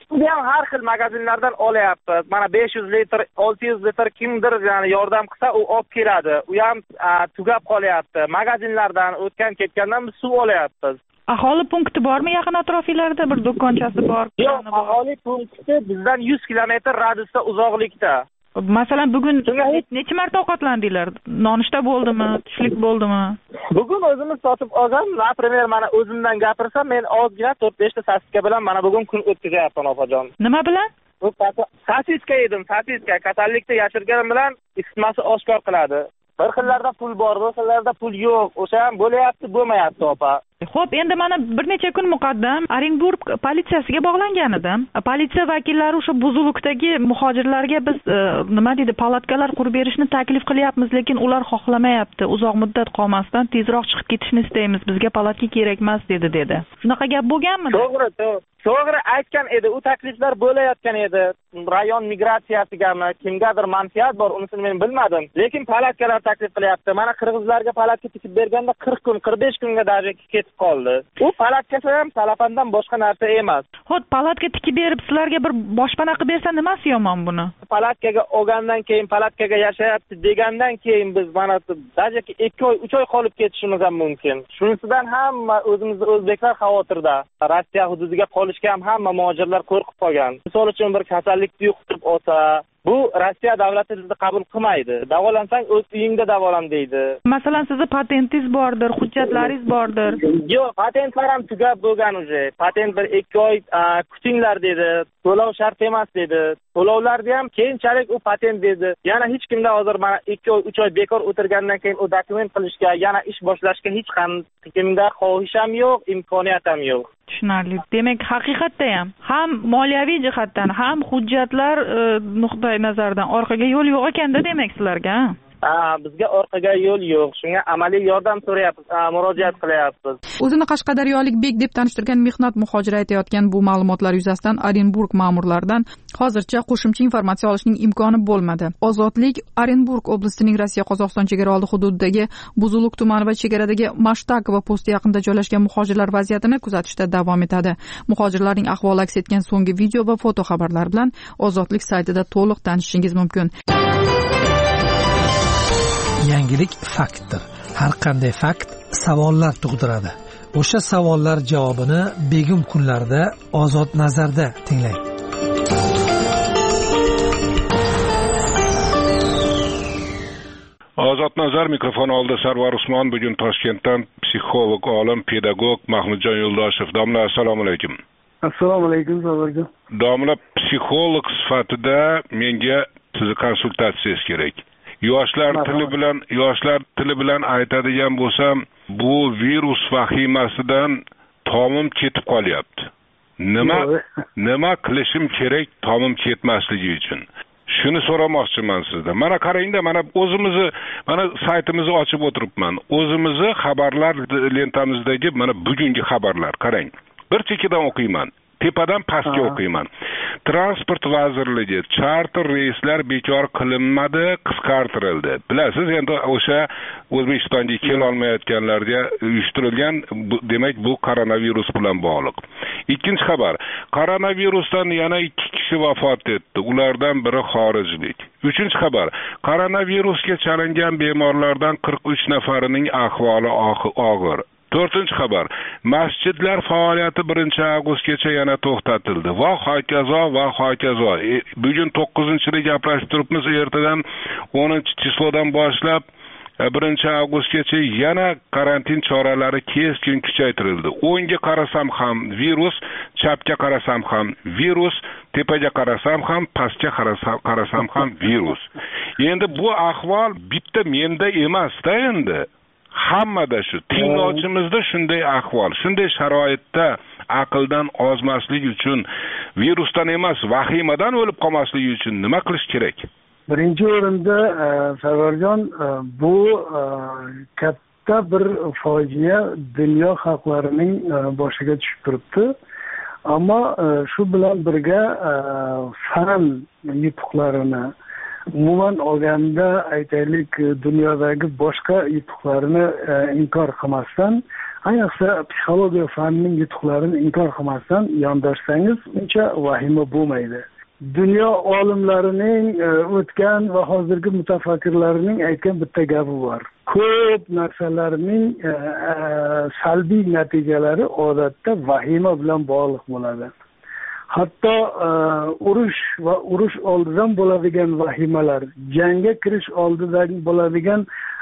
Suvni ham har xil magazinlardan olyapmiz. Mana besh yuz litr, olti yuz litr kimdir ya'ni yordam qilsa, u olib keladi. U ham tugab qolyapti. Magazinlardan o'tgan ketgandan biz suv olyapmiz. Aholi punkti bormi yaqin atrofinglarda? Bir do'konchasi bor? Yo'q, aholi punkti bizdan yuz kilometr radiusda uzoqlikda. Masalan, bugun necha marta ovqatlandinglar? Nonushta bo'ldimi, tushlik bo'ldimi? Bugun o'zimiz sotib olgan, например, mana o'zimdan gapirsam, men ozgina to'rt besh ta sasiska bilan mana bugun kun o'tkazyapman, opajon. Nima bilan? Bu sasiska yedim, sasiska. Kasallikda yashirganim bilan isitmasi oshkor qiladi. Bir xillarda pul bor, bir xillarda pul yo'q. O'sha ham bo'layapti, bo'lmayapti, opa. Xo'p, endi mana bir necha kun muqaddam Orenburg politsiyasiga bog'langan edim. Politsiya vakillari o'sha buzilukdagi muhojirlarga biz e, nima deydi, palatkalar qurib berishni taklif qilyapmiz, lekin ular xohlamayapti. Uzoq muddat qolmasdan tezroq chiqib ketishni istaymiz. Bizga palatka kerak emas dedi dedi. Shunaqa gap bo'lganmi? To'g'ri, to'g'ri. To'g'ri aytgan edi, u takliflar bo'layotgan edi. Rayon migratsiyasigami, kimgadir manfaat bor, unisini men bilmadim. Lekin palatkalar taklif qilyapti. Mana qirg'izlarga palatka tikib berganda qirq kun, qirq besh kunga darak ketib qoldi. U palatkasi ham salafandan boshqa narsa emas. Xo'p, palatka tikib berib sizlarga bir boshpana qilib bersa nimasi yomon buni? Palatkaga olgandan keyin, palatkaga yashayapti degandan keyin biz mana даже ikki oy, uch oy qolib ketishimiz ham mumkin. Shunisidan hamma o'zimizda o'zbeklar xavotirda. Rossiya hududiga qolishga ham hamma muhojirlar qo'rqib qolgan. Misol uchun bir kasallikni yuqtirib olsa, bu Rossiya davlati bizni qabul qilmaydi. Davolansang o'z uyingda davolan deydi. Masalan, sizning patentingiz bordir, hujjatlaringiz bordir. Yo'q, patentlar ham tugab bo'lgan uje. Patent bir ikki oy kutinglar dedi. To'lov shart emas dedi. To'lovlarni ham keyinchalik u patent dedi. Yana hech kimda hozir mana ikki oy, uch oy bekor o'tirgandan keyin u dokument qilishga, yana ish boshlashga hech kimda xohish ham yo'q, imkoniyat ham yo'q. Tushunarli. Demak, haqiqatda ham ham moliyaviy jihatdan, ham hujjatlar e, nuqtai nazardan orqaga yo'l yo'q ekanda demak sizlarga. Ha, bizga orqaga yo'l yo'q. Shunga amaliy yordam so'rayapmiz, murojaat qilyapmiz. O'zini qashqadaryolik bek deb tanishtirgan mehnat muhojiri aytayotgan bu ma'lumotlar yuzasidan Orenburg ma'murlaridan hozircha qo'shimcha informatsiya olishning imkoni bo'lmadi. Ozodlik Orenburg oblastining Rossiya-Qozog'iston chegaraoldi hududidagi Buzuluk tumani va chegaradagi Mashtakovo posti yaqinida joylashgan muhojirlar vaziyatini kuzatishda davom etadi. Muhojirlarning ahvoli aks etgan so'nggi video va foto xabarlar bilan Ozodlik saytida to'liq tanishishingiz mumkin. Yangilik faktdir. Har qanday fakt savollar tug'diradi. O'sha savollar javobini begim kunlarda Ozod nazarda tinglang. Ozod nazar mikrofon oldi. Sarvar Usmon bugun Toshkentdan psixolog, olim, pedagog Mahmudjon Yo'ldoshev. Domla, assalomu alaykum. Assalomu alaykum, Sarvarjon. Domla, psixolog sifatida menga sizni konsultatsiyangiz kerak. Yoshlar tili bilan yoshlar tili bilan aytadigan bo'lsam, bu virus vahimasidan tomim ketib qolyapti. Nima nima qilishim kerak tomim ketmasligi uchun? Shuni so'ramoqchiman sizdan. Mana qarangda, mana o'zimizni mana saytimizni ochib o'tiribman. O'zimizni xabarlar lentamizdagi mana bugungi xabarlar qarang. Bir chekkadan o'qiyman. Tepadan pastga o'qiyman. Transport vazirligi charter reyslar bekor qilinmadi, qisqartirildi. Bilasiz, endi o'sha O'zbekistonga kela olmayotganlarga uyushtirilgan, demak bu koronavirus bilan bog'liq. Ikkinchi xabar, koronavirusdan yana ikki kishi vafot etdi. Ulardan biri xorijlik. Uchinchi xabar, koronavirusga chalingan bemorlardan qirq uch nafarining ahvoli og'ir. To'rtinchi xabar, masjidlar faoliyati birinchi avgustgacha yana to'xtatildi. Va hokazo va hokazo. E, bugun to'qqizinchida gaplashib turibmiz, ertadan o'ninchi chislodan boshlab birinchi avgustgacha yana karantin choralari keskin kuchaytirildi. O'ngga qarasam ham virus, chapga qarasam ham virus, tepaga qarasam ham, pastga qarasam, qarasam ham virus. Endi bu ahvol bitta menda emas-da endi. Hammada shu, tinglovchimizda shunday ahvol, shunday sharoitda aqldan ozmaslik uchun, virusdan emas, vahimadan o'lib qolmaslik uchun nima qilish kerak? Birinchi o'rinda Sarvarjon, bu katta bir fojia dunyo xalqlarining boshiga tushib turibdi. Ammo shu bilan birga fan yutuqlarini, umuman olganda aytaylik, dunyodagi boshqa yutuqlarni inkor qilmasdan ayniqsa psixologiya fanining yutuqlarini inkor qilmasdan yondoshsangiz uncha vahima bo'lmaydi. Dunyo olimlarining o'tgan va hozirgi mutafakkirlarining aytgan bitta gapi bor. Ko'p narsalarning salbiy natijalari odatda vahima bilan bog'liq bo'ladi. Hatto urush va urush oldidan bo'ladigan vahimalar, jangga kirish oldidan bo'ladigan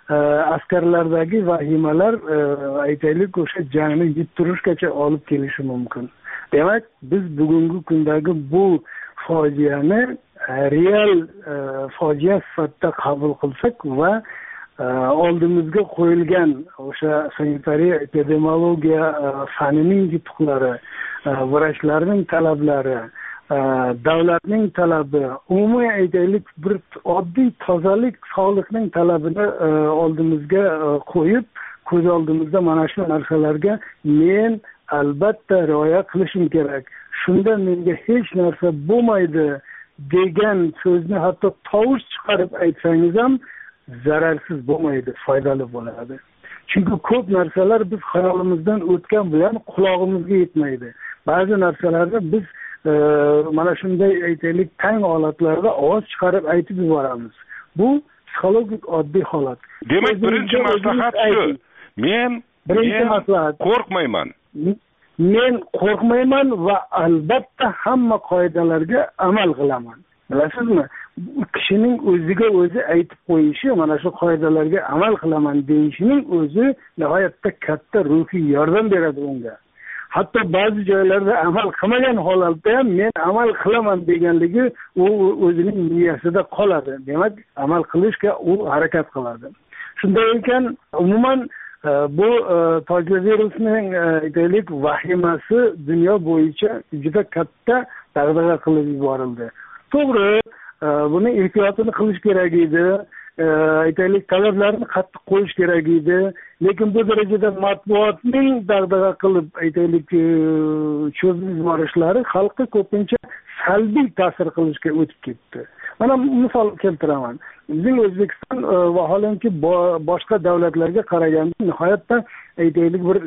askarlardagi vahimalar aytaylik o'sha jangni yitirishgacha olib kelishi mumkin. Demak, biz bugungi kundagi bu fojiani real fojia sifatida qabul qilsak va oldimizga qo'yilgan o'sha sanitariya epidemiologiya fanining yutuqlari, vrachlarning talablari, davlatning talabi, umumiy aytaylik bir oddiy tozalik, sog'liqning talabini oldimizga qo'yib, ko'z oldimizda mana shu narsalarga men albatta rioya qilishim kerak. Shunda menga hech narsa bo'lmaydi degan so'zni hatto tovush chiqarib aytsangiz ham zararsiz bo'lmaydi, foydali bo'ladi. Chunki ko'p narsalar biz xayolimizdan o'tgan bilan qulog'imizga yetmaydi. Ba'zi narsalarni biz mana shunday aytaylik tang holatlarda ovoz chiqarib aytib yuboramiz. Bu psixologik oddiy holat. Demak, birinchi maslahat shu. Men birinchi maslahat qo'rqmayman. Men qo'rqmayman va albatta hamma qoidalarga amal qilaman. Bilasizmi? Kishining o'ziga o'zi aytib qo'yishi, mana shu qoidalarga amal qilaman deyishining o'zi nihoyatda katta ruhiy yordam beradi unga. Hatto ba'zi joylarda amal qilmagan holatda ham men amal qilaman deganligi u o'zining miyasida qoladi. Demak, amal qilishga u harakat qiladi. Shunday ekan, umuman bu tojvirusning aytaylik vahimasi dunyo bo'yicha juda katta dag'dag'a qilib yuborildi. To'g'ri, buni ehtiyotini qilish kerak edi, aytaylik talablarni qattiq qo'yish kerak edi, lekin bu darajada matbuotning dag'dag'a qilib aytaylik cho'zib yuborishlari xalqqa ko'pincha salbiy ta'sir qilishga o'tib ketdi. Mana misol keltiraman. Bizning O'zbekiston vaholanki boshqa davlatlarga qaraganda nihoyatda aytaylik bir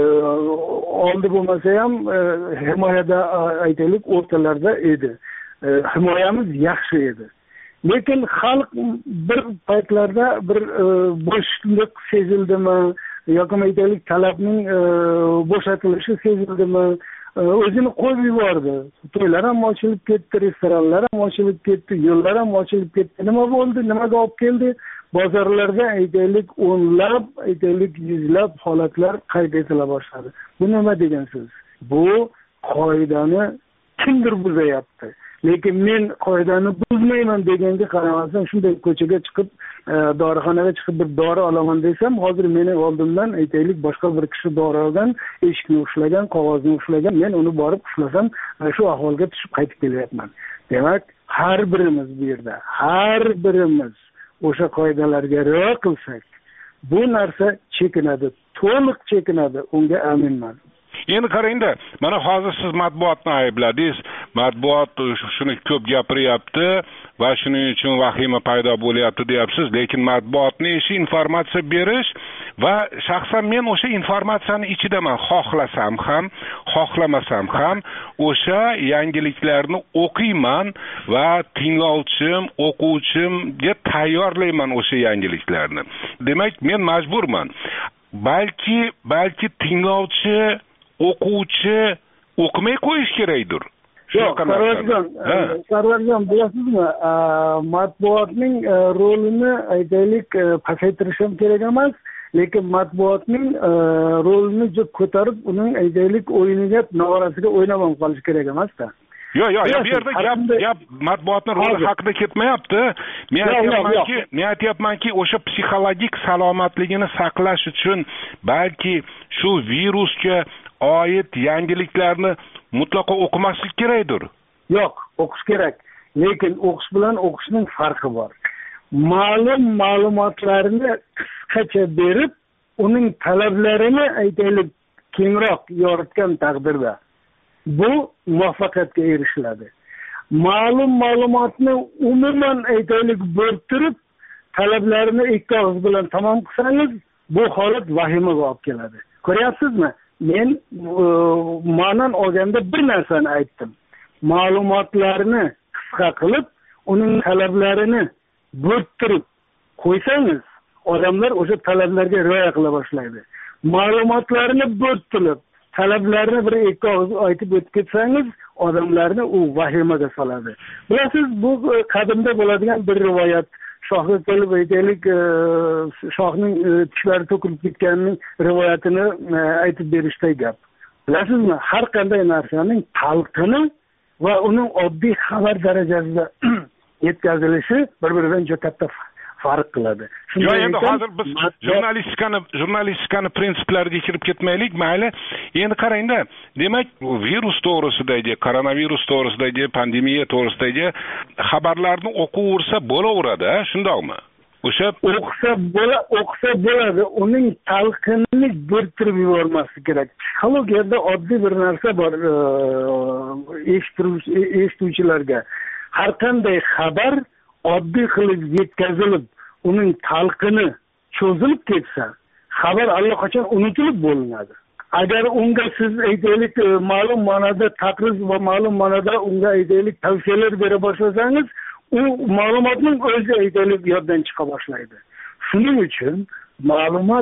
oldi bo'lmasa ham himoyada aytaylik o'rtalarda edi. Himoyamiz yaxshi edi. Lekin xalq bir paytlarda bir bo'shliq sezildimi yoki aytaylik talabning bo'shatilishi sezildimi, o'zini qo'yib yubordi. To'ylar ham ochilib ketdi, restoranlar ham ochilib ketdi, yo'llar ham ochilib ketdi. Nima bo'ldi? Nimaga olib keldi? Bozorlarda aytaylik o'nlab, aytaylik yuzlab holatlar qayd etila boshladi. Bu nima degan so'z? Bu qoidani kimdir buzayapti. Lekin men qoidani buzmayman deganga qaramasam, shunday ko'chaga chiqib, dorixonaga chiqib bir dori olaman desam, hozir meni oldimdan aytaylik boshqa bir kishi dori olgan, eshikni ushlagan, qog'ozni ushlagan, men uni borib ushlasam, shu ahvolga tushib qaytib kelyapman. Demak, har birimiz bu yerda, har birimiz o'sha qoidalarga rioya qilsak, bu narsa chekinadi, to'liq chekinadi, unga aminman. Endi qarangda, mana hozir siz matbuotni aybladingiz, matbuot shuni ko'p gapiryapti va shuning uchun vahima paydo bo'lyapti deyapsiz, lekin matbuotning ishi informatsiya berish va shaxsan men o'sha informatsiyani ichidaman, xohlasam ham, xohlamasam ham o'sha yangiliklarni o'qiyman va tinglovchim, o'quvchimga tayyorlayman o'sha yangiliklarni. Demak, men majburman. Balki, balki tinglovchi, o'quvchi o'qimay qo'yish kerakdir. Yo'q, Sarvarjon, Sarvarjon, bilasizmi, matbuotning rolini aytaylik pasaytirish ham kerak emas, lekin matbuotning rolini ko'tarib, uning aytaylik o'yiniga, nog'orasiga o'ynab qolish kerak emas-da. Yo'q, yo'q, bu yerda gap gap matbuotning roli haqida ketmayapti. Men aytyapmanki, men aytyapmanki, o'sha psixologik salomatligini saqlash uchun balki shu virusga oid yangiliklarni mutlaqo o'qimaslik kerakdir. Yo'q, o'qish kerak. Lekin o'qish bilan o'qishning farqi bor. Ma'lum ma'lumotlarni qisqacha berib, uning talablarini aytaylik kengroq yoritgan taqdirda bu muvaffaqiyatga erishiladi. Ma'lum ma'lumotni umuman aytaylik bo'rttirib, talablarini ikki og'iz bilan tamom qilsangiz, bu holat vahimaga olib keladi. ko'ryapsizmi? Men ma'nan olganda bir narsani aytdim. Ma'lumotlarni qisqa qilib, uning talablarini bo'rttirib qo'ysangiz, odamlar o'sha talablarga rioya qila boshlaydi. Ma'lumotlarni bo'rttirib, talablarni bir ikki og'iz aytib o'tib ketsangiz, odamlarni u vahimaga soladi. Bilasiz, bu qadimda bo'ladigan bir rivoyat. Shohga kelib aytaylik, shohning tishlari to'kilib ketganining rivoyatini aytib berishdek gap. Bilasizmi, har qanday narsaning talqini va uning oddiy xabar darajasida yetkazilishi bir-biridan juda katta farq qiladi. Yo, endi hozir biz jurnalistikani jurnalistikani prinsiplariga kirib ketmaylik, mayli. Endi qarangda, demak, virus to'g'risidagi, koronavirus to'g'risidagi, pandemiya to'g'risidagi xabarlarni o'qiversa bo'laveradi, shundoqmi? O'sha o'qisa bo'la, o'qisa bo'ladi, uning talqinini bo'rttirib yubormaslik kerak. Psixologiyada oddiy bir narsa bor, eshituvchilarga. Har qanday xabar oddiy qilib yetkazilib, uning talqini cho'zilib ketsa, xabar allaqachon unutilib bo'linadi. Agar unga siz aytaylik ma'lum ma'noda taqriz va ma'lum ma'noda unga aytaylik tavsiyalar bera boshlasangiz, u ma'lumotning o'zi aytaylik yoddan chiqa boshlaydi. Shuning uchun ma'lumot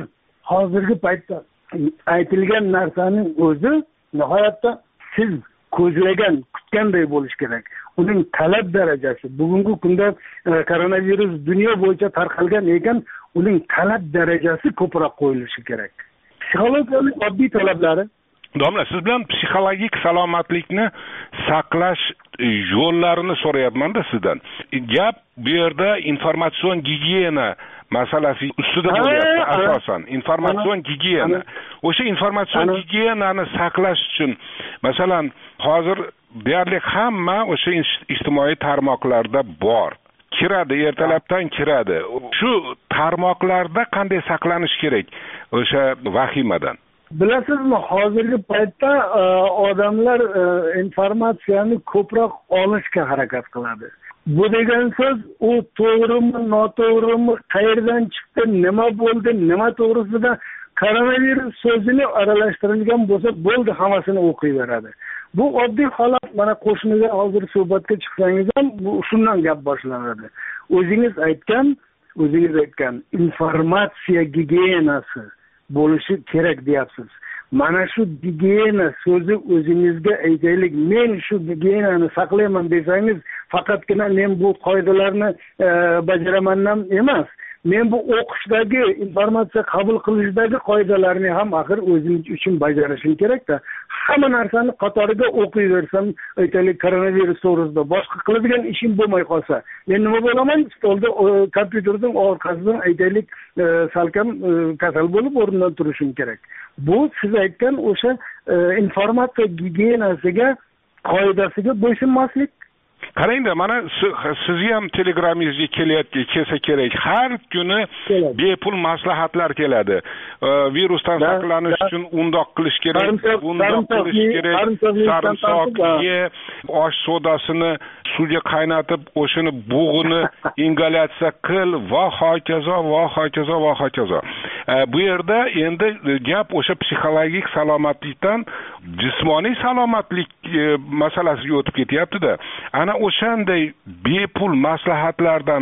hozirgi paytda aytilgan narsaning o'zi nihoyatda siz ko'zlagan, kutganday bo'lish kerak. Uning talab darajasi bugungi kunda koronavirus dunyo bo'yicha tarqalgan ekan, uning talab darajasi ko'proq qo'yilishi kerak. Psixologiyalik oddiy talablari. Domla, siz bilan psixologik salomatlikni saqlash yo'llarini so'rayapman-da sizdan. Gap bu yerda informatsion gigiyena masalasi ustida bo'lyapti asosan. Informatsion gigiyena. O'sha informatsion gigiyenani saqlash uchun, masalan, hozir deyarli hamma o'sha ijtimoiy tarmoqlarda bor. Kiradi, ertalabdan kiradi. Shu tarmoqlarda qanday saqlanish kerak o'sha vahimadan? Bilasizmi, hozirgi paytda odamlar informatsiyani ko'proq olishga harakat qiladi. Bu degan so'z, u to'g'rimi, noto'g'rimi, qayerdan chiqdi, nima bo'ldi, nima to'g'risida koronavirus so'zini aralashtirilgan bo'lsa, bo'ldi, hammasini o'qiyveradi. Bu oddiy holat. Mana qo'shniga hozir suhbatga chiqsangiz ham bu shundan gap boshlanadi. O'zingiz aytgan, o'zingiz aytgan informatsiya gigiyenasi bo'lishi kerak deyapsiz. Mana shu gigiyena so'zi o'zingizga aytaylik, men shu gigiyenani saqlayman desangiz, faqatgina men bu qoidalarni bajaramandan emas, men bu o'qishdagi, informatsiya qabul qilishdagi qoidalarni ham axir o'zim uchun bajarishim kerak-da. Hamma narsani qatoriga o'qiyversam, aytaylik koronavirus to'g'risida boshqa qiladigan ishim bo'lmay qolsa, men nima bo'laman? Stolda kompyuterning orqasidan aytaylik salkam kasal bo'lib o'rnidan turishim kerak. Bu siz aytgan o'sha informatsiya gigiyenasiga, qoidasiga bo'ysunmaslik. Qarangda, mana sizni ham telegramingizga kelyapti, kelsa kerak. Har kuni bepul maslahatlar keladi. Virusdan saqlanish uchun undoq qilish kerak, bundoq qilish kerak. Sarimsoq ye, osh sodasini suvga qaynatib, o'shini bug'ini ingalyatsiya qil va hokazo, va hokazo, va hokazo. Bu yerda endi gap o'sha psixologik salomatlikdan jismoniy salomatlik masalasiga o'tib ketyapti-da. Ana o'shanday bepul maslahatlardan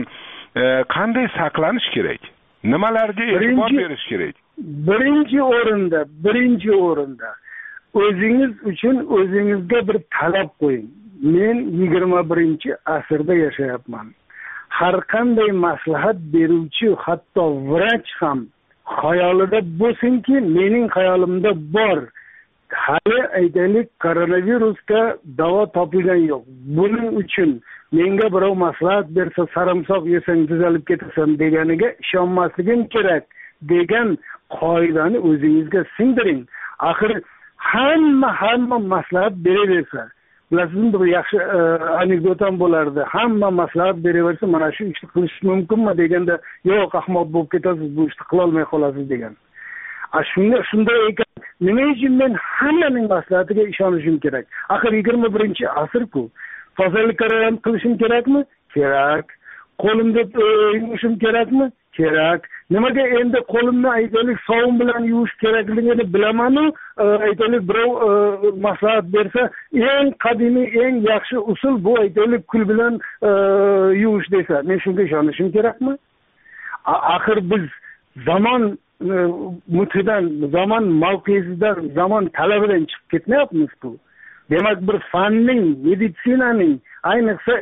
qanday saqlanish kerak? Nimalarga e'tibor berish kerak? Birinchi o'rinda, birinchi o'rinda o'zingiz uchun o'zingizga bir talab qo'ying. Men yigirma birinchi asrda yashayapman. Har qanday maslahat beruvchi, hatto vrach ham xayolida bo'lsinki, mening xayolimda bor. Hali aytaylik koronavirusga davo topilgan yo'q. Buning uchun menga birov maslahat bersa, sarimsoq yesang tuzalib ketasan deganiga ishonmasligim kerak degan qoidani o'zingizga singdiring. Axir hamma hamma maslahat beraversa, bilasizmi, bir yaxshi anekdotam bo'lardi. Hamma maslahat beraversa, mana shu ishni qilish mumkinmi deganda, yo'q, ahmoq bo'lib ketasiz, bu ishni qila olmay qolasiz degan. Shunda shunday ekan, nima uchun men hammaning maslahatiga ishonishim kerak? Axir yigirma birinchi asr-ku. Tozalik qilishim kerakmi? Kerak. Qo'limda yuvishim kerakmi? Kerak. nimaga endi qo'limni aytaylik sovun bilan yuvish kerakligini bilamanu, aytaylik birov maslahat bersa, eng qadimiy, eng yaxshi usul bu aytaylik kul bilan yuvish desa, men shunga ishonishim kerakmi? Axir biz zamon mutidan, zamon mavqesidan, zamon talabidan chiqib ketmayapmiz bu. Demak, bir fanning, meditsinaning, ayniqsa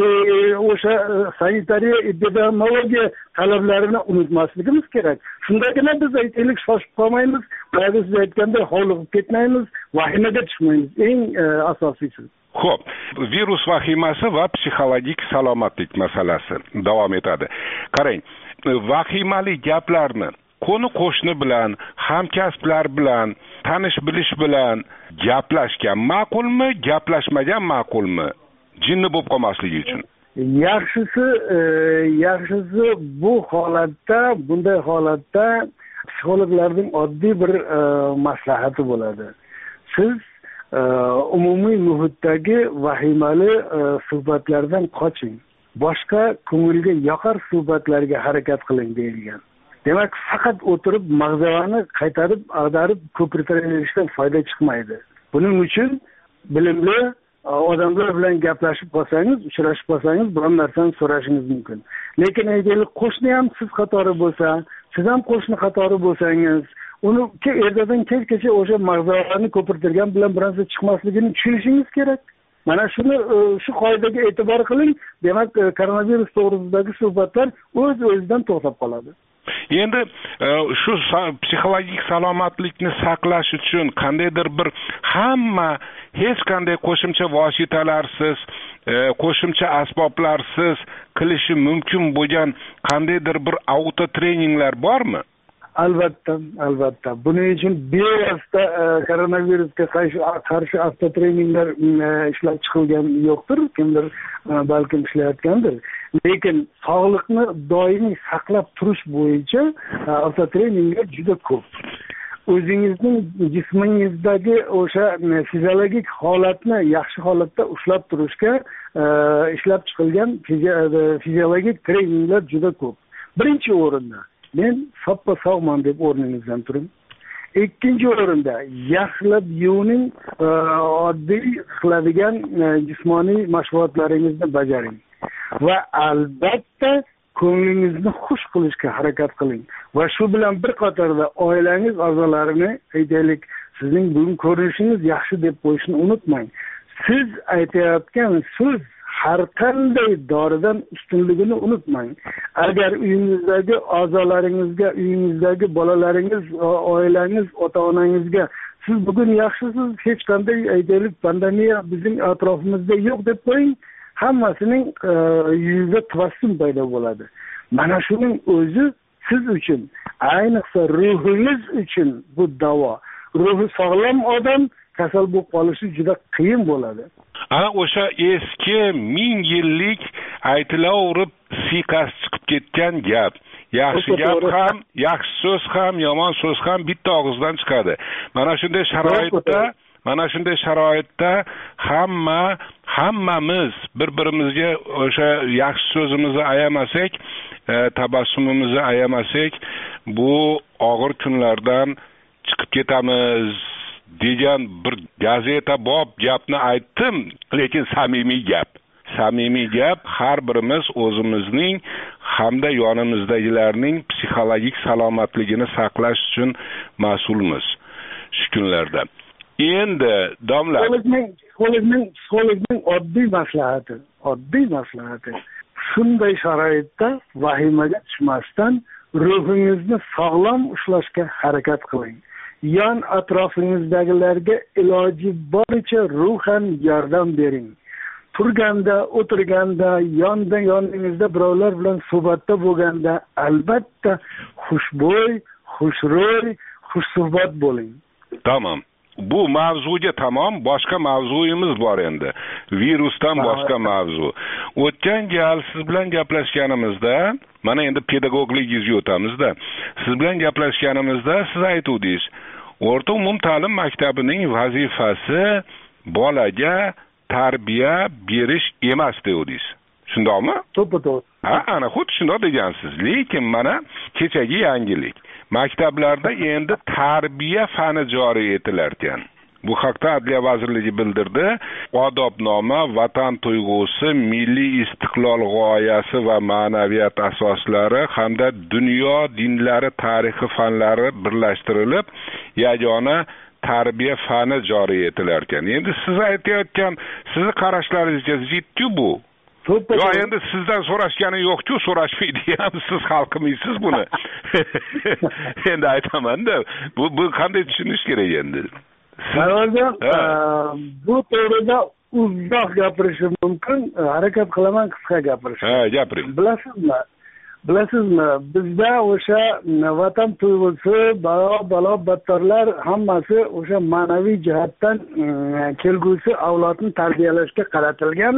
o'sha sanitariya, epidemiologiya talablarini unutmasligimiz kerak. Shundagina biz aytaylik shoshib qolmaymiz, boya siz aytganday hovliqib ketmaymiz, vahimaga tushmaymiz. Eng asosiysi. Xo'p, virus vahimasi va psixologik salomatlik masalasi davom etadi. Qarang, vahimali gaplarni qo'ni qo'shni bilan, hamkasblar bilan, tanish bilish bilan gaplashgan ma'qulmi, gaplashmagan ma'qulmi? Jinni bo'lib qolmasligi uchun. Yaxshisi, yaxshisi bu holatda, bunday holatda psixologlarning oddiy bir maslahati bo'ladi. Siz umumiy muhitdagi vahimali suhbatlardan qoching. Boshqa ko'ngilga yoqar suhbatlarga harakat qiling deyilgan. Demak, faqat o'tirib mag'zavani qaytarib, ag'darib ko'pirtiraverishdan foyda chiqmaydi. Buning uchun bilimli odamlar bilan gaplashib qolsangiz, uchrashib qolsangiz, biron narsani so'rashingiz mumkin. Lekin aytaylik, qo'shni ham siz qatori bo'lsa, siz ham qo'shni qatori bo'lsangiz, uni ertadan kechgacha o'sha mag'zavalarni ko'pirtirgan bilan bir narsa chiqmasligini tushunishingiz kerak. Mana shuni shu qoidaga e'tibor qiling. Demak, koronavirus to'g'risidagi suhbatlar o'z-o'zidan to'xtab qoladi. Endi shu psixologik salomatlikni saqlash uchun qandaydir bir hamma hech qanday qo'shimcha vositalarsiz, qo'shimcha asboblarsiz qilishi mumkin bo'lgan qandaydir bir auto treninglar bormi? Albatta, albatta. Buning uchun bevosita koronavirusga qarshi avto treninglar ishlab chiqilgan yo'qdir, kimdir balkim ishlayotgandir. Lekin sog'liqni doimiy saqlab turish bo'yicha avto treninglar juda ko'p. O'zingizning jismingizdagi o'sha fiziologik holatni yaxshi holatda ushlab turishga ishlab chiqilgan fiziologik treninglar juda ko'p. Birinchi o'rinda men soppa sog'man deb o'rningizdan turing. Ikkinchi o'rinda yaxshilab yuvining oddiy qiladigan jismoniy mashg'ulotlaringizni bajaring. Va albatta ko'nglingizni xush qilishga harakat qiling. Va shu bilan bir qatorda oilangiz a'zolarini, aytaylik, sizning bugun ko'rinishingiz yaxshi deb qo'yishni unutmang. Siz aytayotgan so'z har qanday doridan ustunligini unutmang. Agar uyingizdagi a'zolaringizga, uyingizdagi bolalaringiz, oilangiz, ota-onangizga siz bugun yaxshisiz, hech qanday aytaylik pandemiya bizning atrofimizda yo'q deb qo'ying, hammasining yuzida tabassum paydo bo'ladi. Mana shuning o'zi siz uchun, ayniqsa ruhingiz uchun bu davo. Ruhi sog'lom odam kasal bo'lib qolishi juda qiyin bo'ladi. Ana o'sha eski ming yillik aytilaverib siqas chiqib ketgan gap. Yaxshi gap ham, yaxshi so'z ham, yomon so'z ham bitta og'izdan chiqadi. Mana shunday sharoitda Mana shunday sharoitda hamma hammamiz bir-birimizga o'sha yaxshi so'zimizni ayamasak, tabassumimizni ayamasak, bu og'ir kunlardan chiqib ketamiz degan bir gazeta bob gapni aytdim, lekin samimiy gap. Samimiy gap, har birimiz o'zimizning hamda yonimizdagilarning psixologik salomatligini saqlash uchun mas'ulmiz shu kunlarda. Endi domla psixologning psixologning psixologning oddiy maslahati, oddiy maslahati shunday sharoitda vahimaga tushmasdan ruhingizni sog'lom ushlashga harakat qiling. Yon atrofingizdagilarga iloji boricha ruhan yordam bering. Turganda, o'tirganda, yonda yoningizda birovlar bilan suhbatda bo'lganda albatta xushbo'y, xushro'y, xushsuhbat bo'ling. Tamam. Bu mavzuga tamom, boshqa mavzuyimiz bor endi. Virusdan boshqa mavzu. O'tgan gal siz bilan gaplashganimizda, mana endi pedagogligingizga o'tamizda. Siz bilan gaplashganimizda siz aytdingiz, o'rta umum ta'lim maktabining vazifasi bolaga tarbiya berish emas dedingiz. Shundaymi? To'ppa-to'g'ri. Ha, ana xuddi shunday degansiz. Lekin mana kechagi yangilik. Maktablarda endi tarbiya fani joriy etilar ekan. Bu haqda Adliya vazirligi bildirdi. Odobnoma, vatan tuyg'usi, milliy istiqlol g'oyasi va ma'naviyat asoslari hamda dunyo dinlari tarixi fanlari birlashtirilib, yagona tarbiya fani joriy etilar ekan. Endi siz aytayotgan, sizni qarashlaringizga zidku bu. Yo, endi sizdan so'rashgani yo'q-ku, so'rashmaydi ham, siz xalqimisiz buni. Endi aytaman-da, bu bu qanday tushunish kerak endi? Savoljon, bu to'g'rida uzoq gapirishim mumkin, harakat qilaman qisqa gapirishga. Ha, gapiring. Bilasizmi? Bilasizmi, bizda o'sha vatan tuyg'usi, balo balo battarlar hammasi o'sha ma'naviy jihatdan kelgusi avlodni tarbiyalashga qaratilgan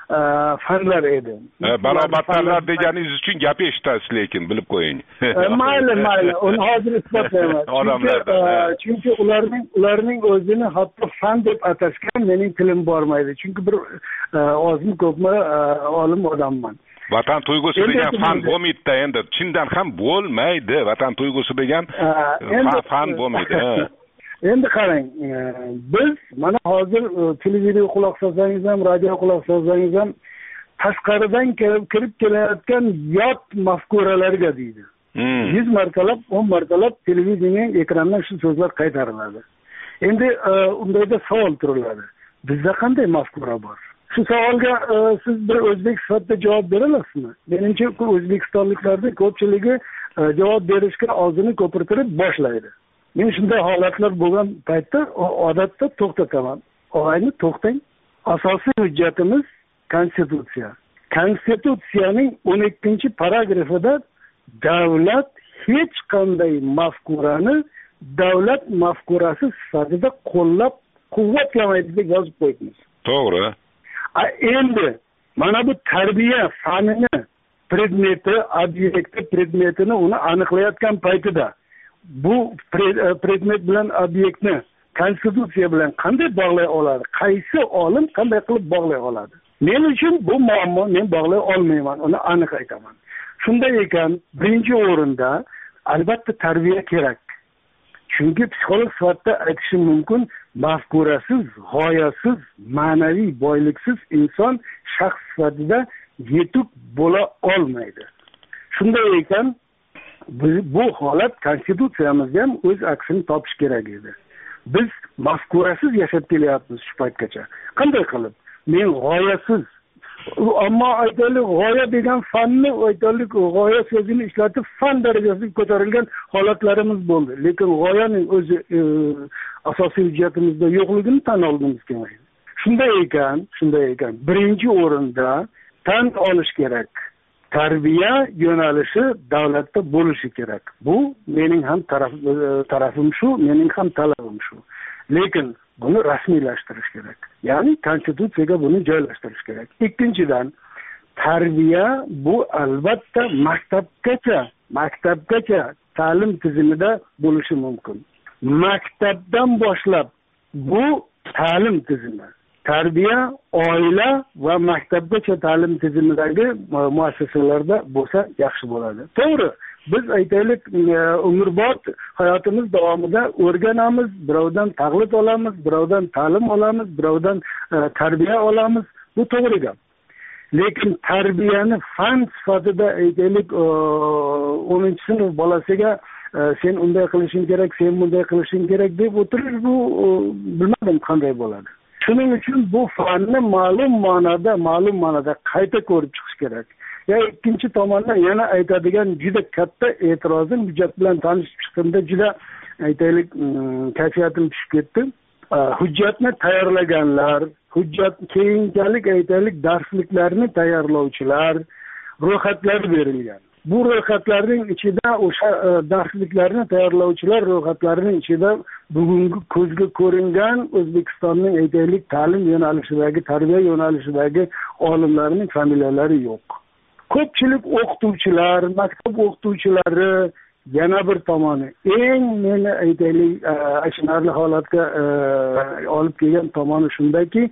fanlar edi. Balobatlarlar deganingiz uchun gap eshitasiz, lekin bilib qo'ying. Mayli, mayli, uni hozir isbotlayman. Odamlarda. Chunki ularning ularning o'zini hatto fan deb atashgan mening tilim bormaydi. Chunki bir ozmi ko'pmi olim odamman. Vatan tuyg'usi degan fan bo'lmaydi-da, endi chindan ham bo'lmaydi. Vatan tuyg'usi degan fan bo'lmaydi. Endi qarang, biz mana hozir televideniya quloq solsangiz ham, radio quloq solsangiz ham tashqaridan kelib kirib kelayotgan yot mafkuralarga deydi. yuz martalab, o'n martalab televideniya ekrandan shu so'zlar qaytariladi. Endi undayda savol turiladi. Bizda qanday mafkura bor? Shu savolga siz bir o'zbek sifatida javob bera olasizmi? Menimcha, o'zbekistonliklarning ko'pchiligi javob berishga og'zini ko'pirtirib boshlaydi. Men shunday holatlar bo'lgan paytda odatda to'xtataman. Og'ayni to'xtang. Asosiy hujjatimiz Konstitutsiya. Konstitutsiyaning o'n ikkinchi paragrafida davlat hech qanday mafkurani davlat mafkurasi sifatida qo'llab quvvatlamaydi deb yozib qo'yibmiz. To'g'ri. Endi mana bu tarbiya fanini predmeti, obyekti, predmetini uni aniqlayotgan paytida bu predmet bilan obyektni konstitutsiya bilan qanday bog'lay oladi? Qaysi olim qanday qilib bog'lay oladi? Men uchun bu muammo, men bog'lay olmayman, uni aniq aytaman. Shunday ekan, birinchi o'rinda albatta tarbiya kerak. Chunki psixolog sifatida aytishim mumkin, mafkurasiz, g'oyasiz, ma'naviy boyliksiz inson shaxs sifatida yetuk bo'la olmaydi. Shunday ekan, bu holat konstitutsiyamizda ham o'z aksini topish kerak edi. Biz mafkurasiz yashab kelyapmiz shu paytgacha. Qanday qilib? Men g'oyasiz, ammo aytaylik g'oya degan fanni, aytaylik g'oya so'zini ishlatib fan darajasiga ko'tarilgan holatlarimiz bo'ldi. Lekin g'oyaning o'zi e, asosiy hujjatimizda yo'qligini tan olgimiz kelmaydi. Shunday ekan, shunday ekan, birinchi o'rinda tan olish kerak. Tarbiya yo'nalishi davlatda bo'lishi kerak. Bu mening ham taraf, tarafim shu, mening ham talabim shu. Lekin buni rasmiylashtirish kerak. Ya'ni konstitutsiyaga buni joylashtirish kerak. Ikkinchidan, tarbiya bu albatta maktabgacha, maktabgacha ta'lim tizimida bo'lishi mumkin. Maktabdan boshlab bu ta'lim tizimi. Tarbiya oila va maktabgacha ta'lim tizimidagi muassasalarda bo'lsa yaxshi bo'ladi. To'g'ri, biz aytaylik umrbod hayotimiz davomida o'rganamiz, birovdan taqlid olamiz, birovdan ta'lim olamiz, birovdan tarbiya olamiz. Bu to'g'ri gap. Lekin tarbiyani fan sifatida aytaylik o'ninchi sinf bolasiga sen unday qilishing kerak, sen bunday qilishing kerak deb o'tirish, bu bilmadim qanday bo'ladi. Shuning uchun bu fanni ma'lum ma'noda, ma'lum ma'noda qayta ko'rib chiqish kerak. Ya ikkinchi tomondan yana aytadigan juda katta e'tirozim, hujjat bilan tanishib chiqdimda juda aytaylik kayfiyatim tushib ketdi. Hujjatni tayyorlaganlar, hujjat keyinchalik aytaylik darsliklarni tayyorlovchilar ro'yxatlar berilgan. Bu ro'yxatlarning ichida o'sha darsliklarni tayyorlovchilar ro'yxatlarining ichida bugungi ko'zga ko'ringan O'zbekistonning aytaylik ta'lim yo'nalishidagi, tarbiya yo'nalishidagi olimlarning familiyalari yo'q. Ko'pchilik o'qituvchilar, maktab o'qituvchilari yana bir tomoni, eng meni aytaylik achinarli holatga olib kelgan tomoni shundaki,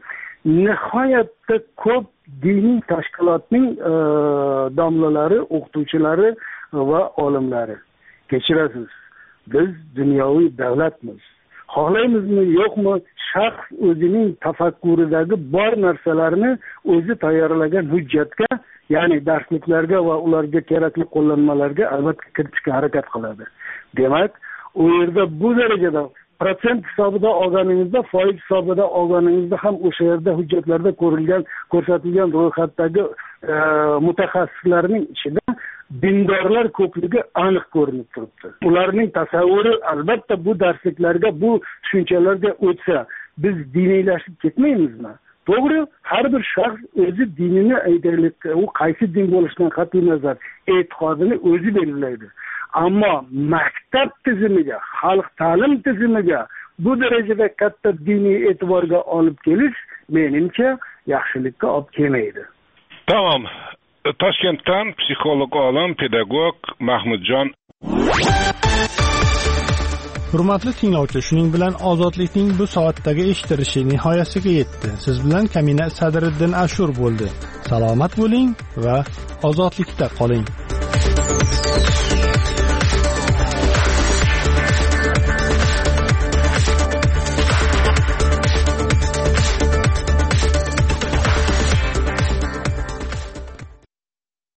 nihoyatda ko'p diniy tashkilotning domlalari, o'qituvchilari va olimlari, kechirasiz, biz dunyoviy davlatmiz. Xohlaymizmi yo'qmi, shaxs o'zining tafakkuridagi bor narsalarni o'zi tayyorlagan hujjatga, ya'ni darsliklarga va ularga kerakli qo'llanmalarga albatta kiritishga harakat qiladi. Demak, u yerda bu darajada protsent hisobida olganingizda, foiz hisobida olganingizda ham o'sha yerda hujjatlarda ko'rilgan, ko'rsatilgan ro'yxatdagi e, mutaxassislarning ichida dindorlar ko'pligi aniq ko'rinib turibdi. Ularning tasavvuri albatta bu darsliklarga, bu tushunchalarga o'tsa, biz diniylashib ketmaymizmi? To'g'ri, har bir shaxs o'zi dinini aytaylik, u qaysi din bo'lishidan qat'iy nazar e'tiqodini o'zi belgilaydi. Ammo maktab tizimiga, xalq ta'lim tizimiga bu darajada katta diniy e'tiborga olib kelish menimcha yaxshilikka olib kelmaydi. Tamam. Toshkentdan psixolog olim, pedagog Mahmudjon. Hurmatli tinglovchi, shuning bilan ozodlikning bu soatdagi eshittirishi nihoyasiga yetdi. Siz bilan Kamina Sadriddin Ashur bo'ldi. Salomat bo'ling va ozodlikda qoling.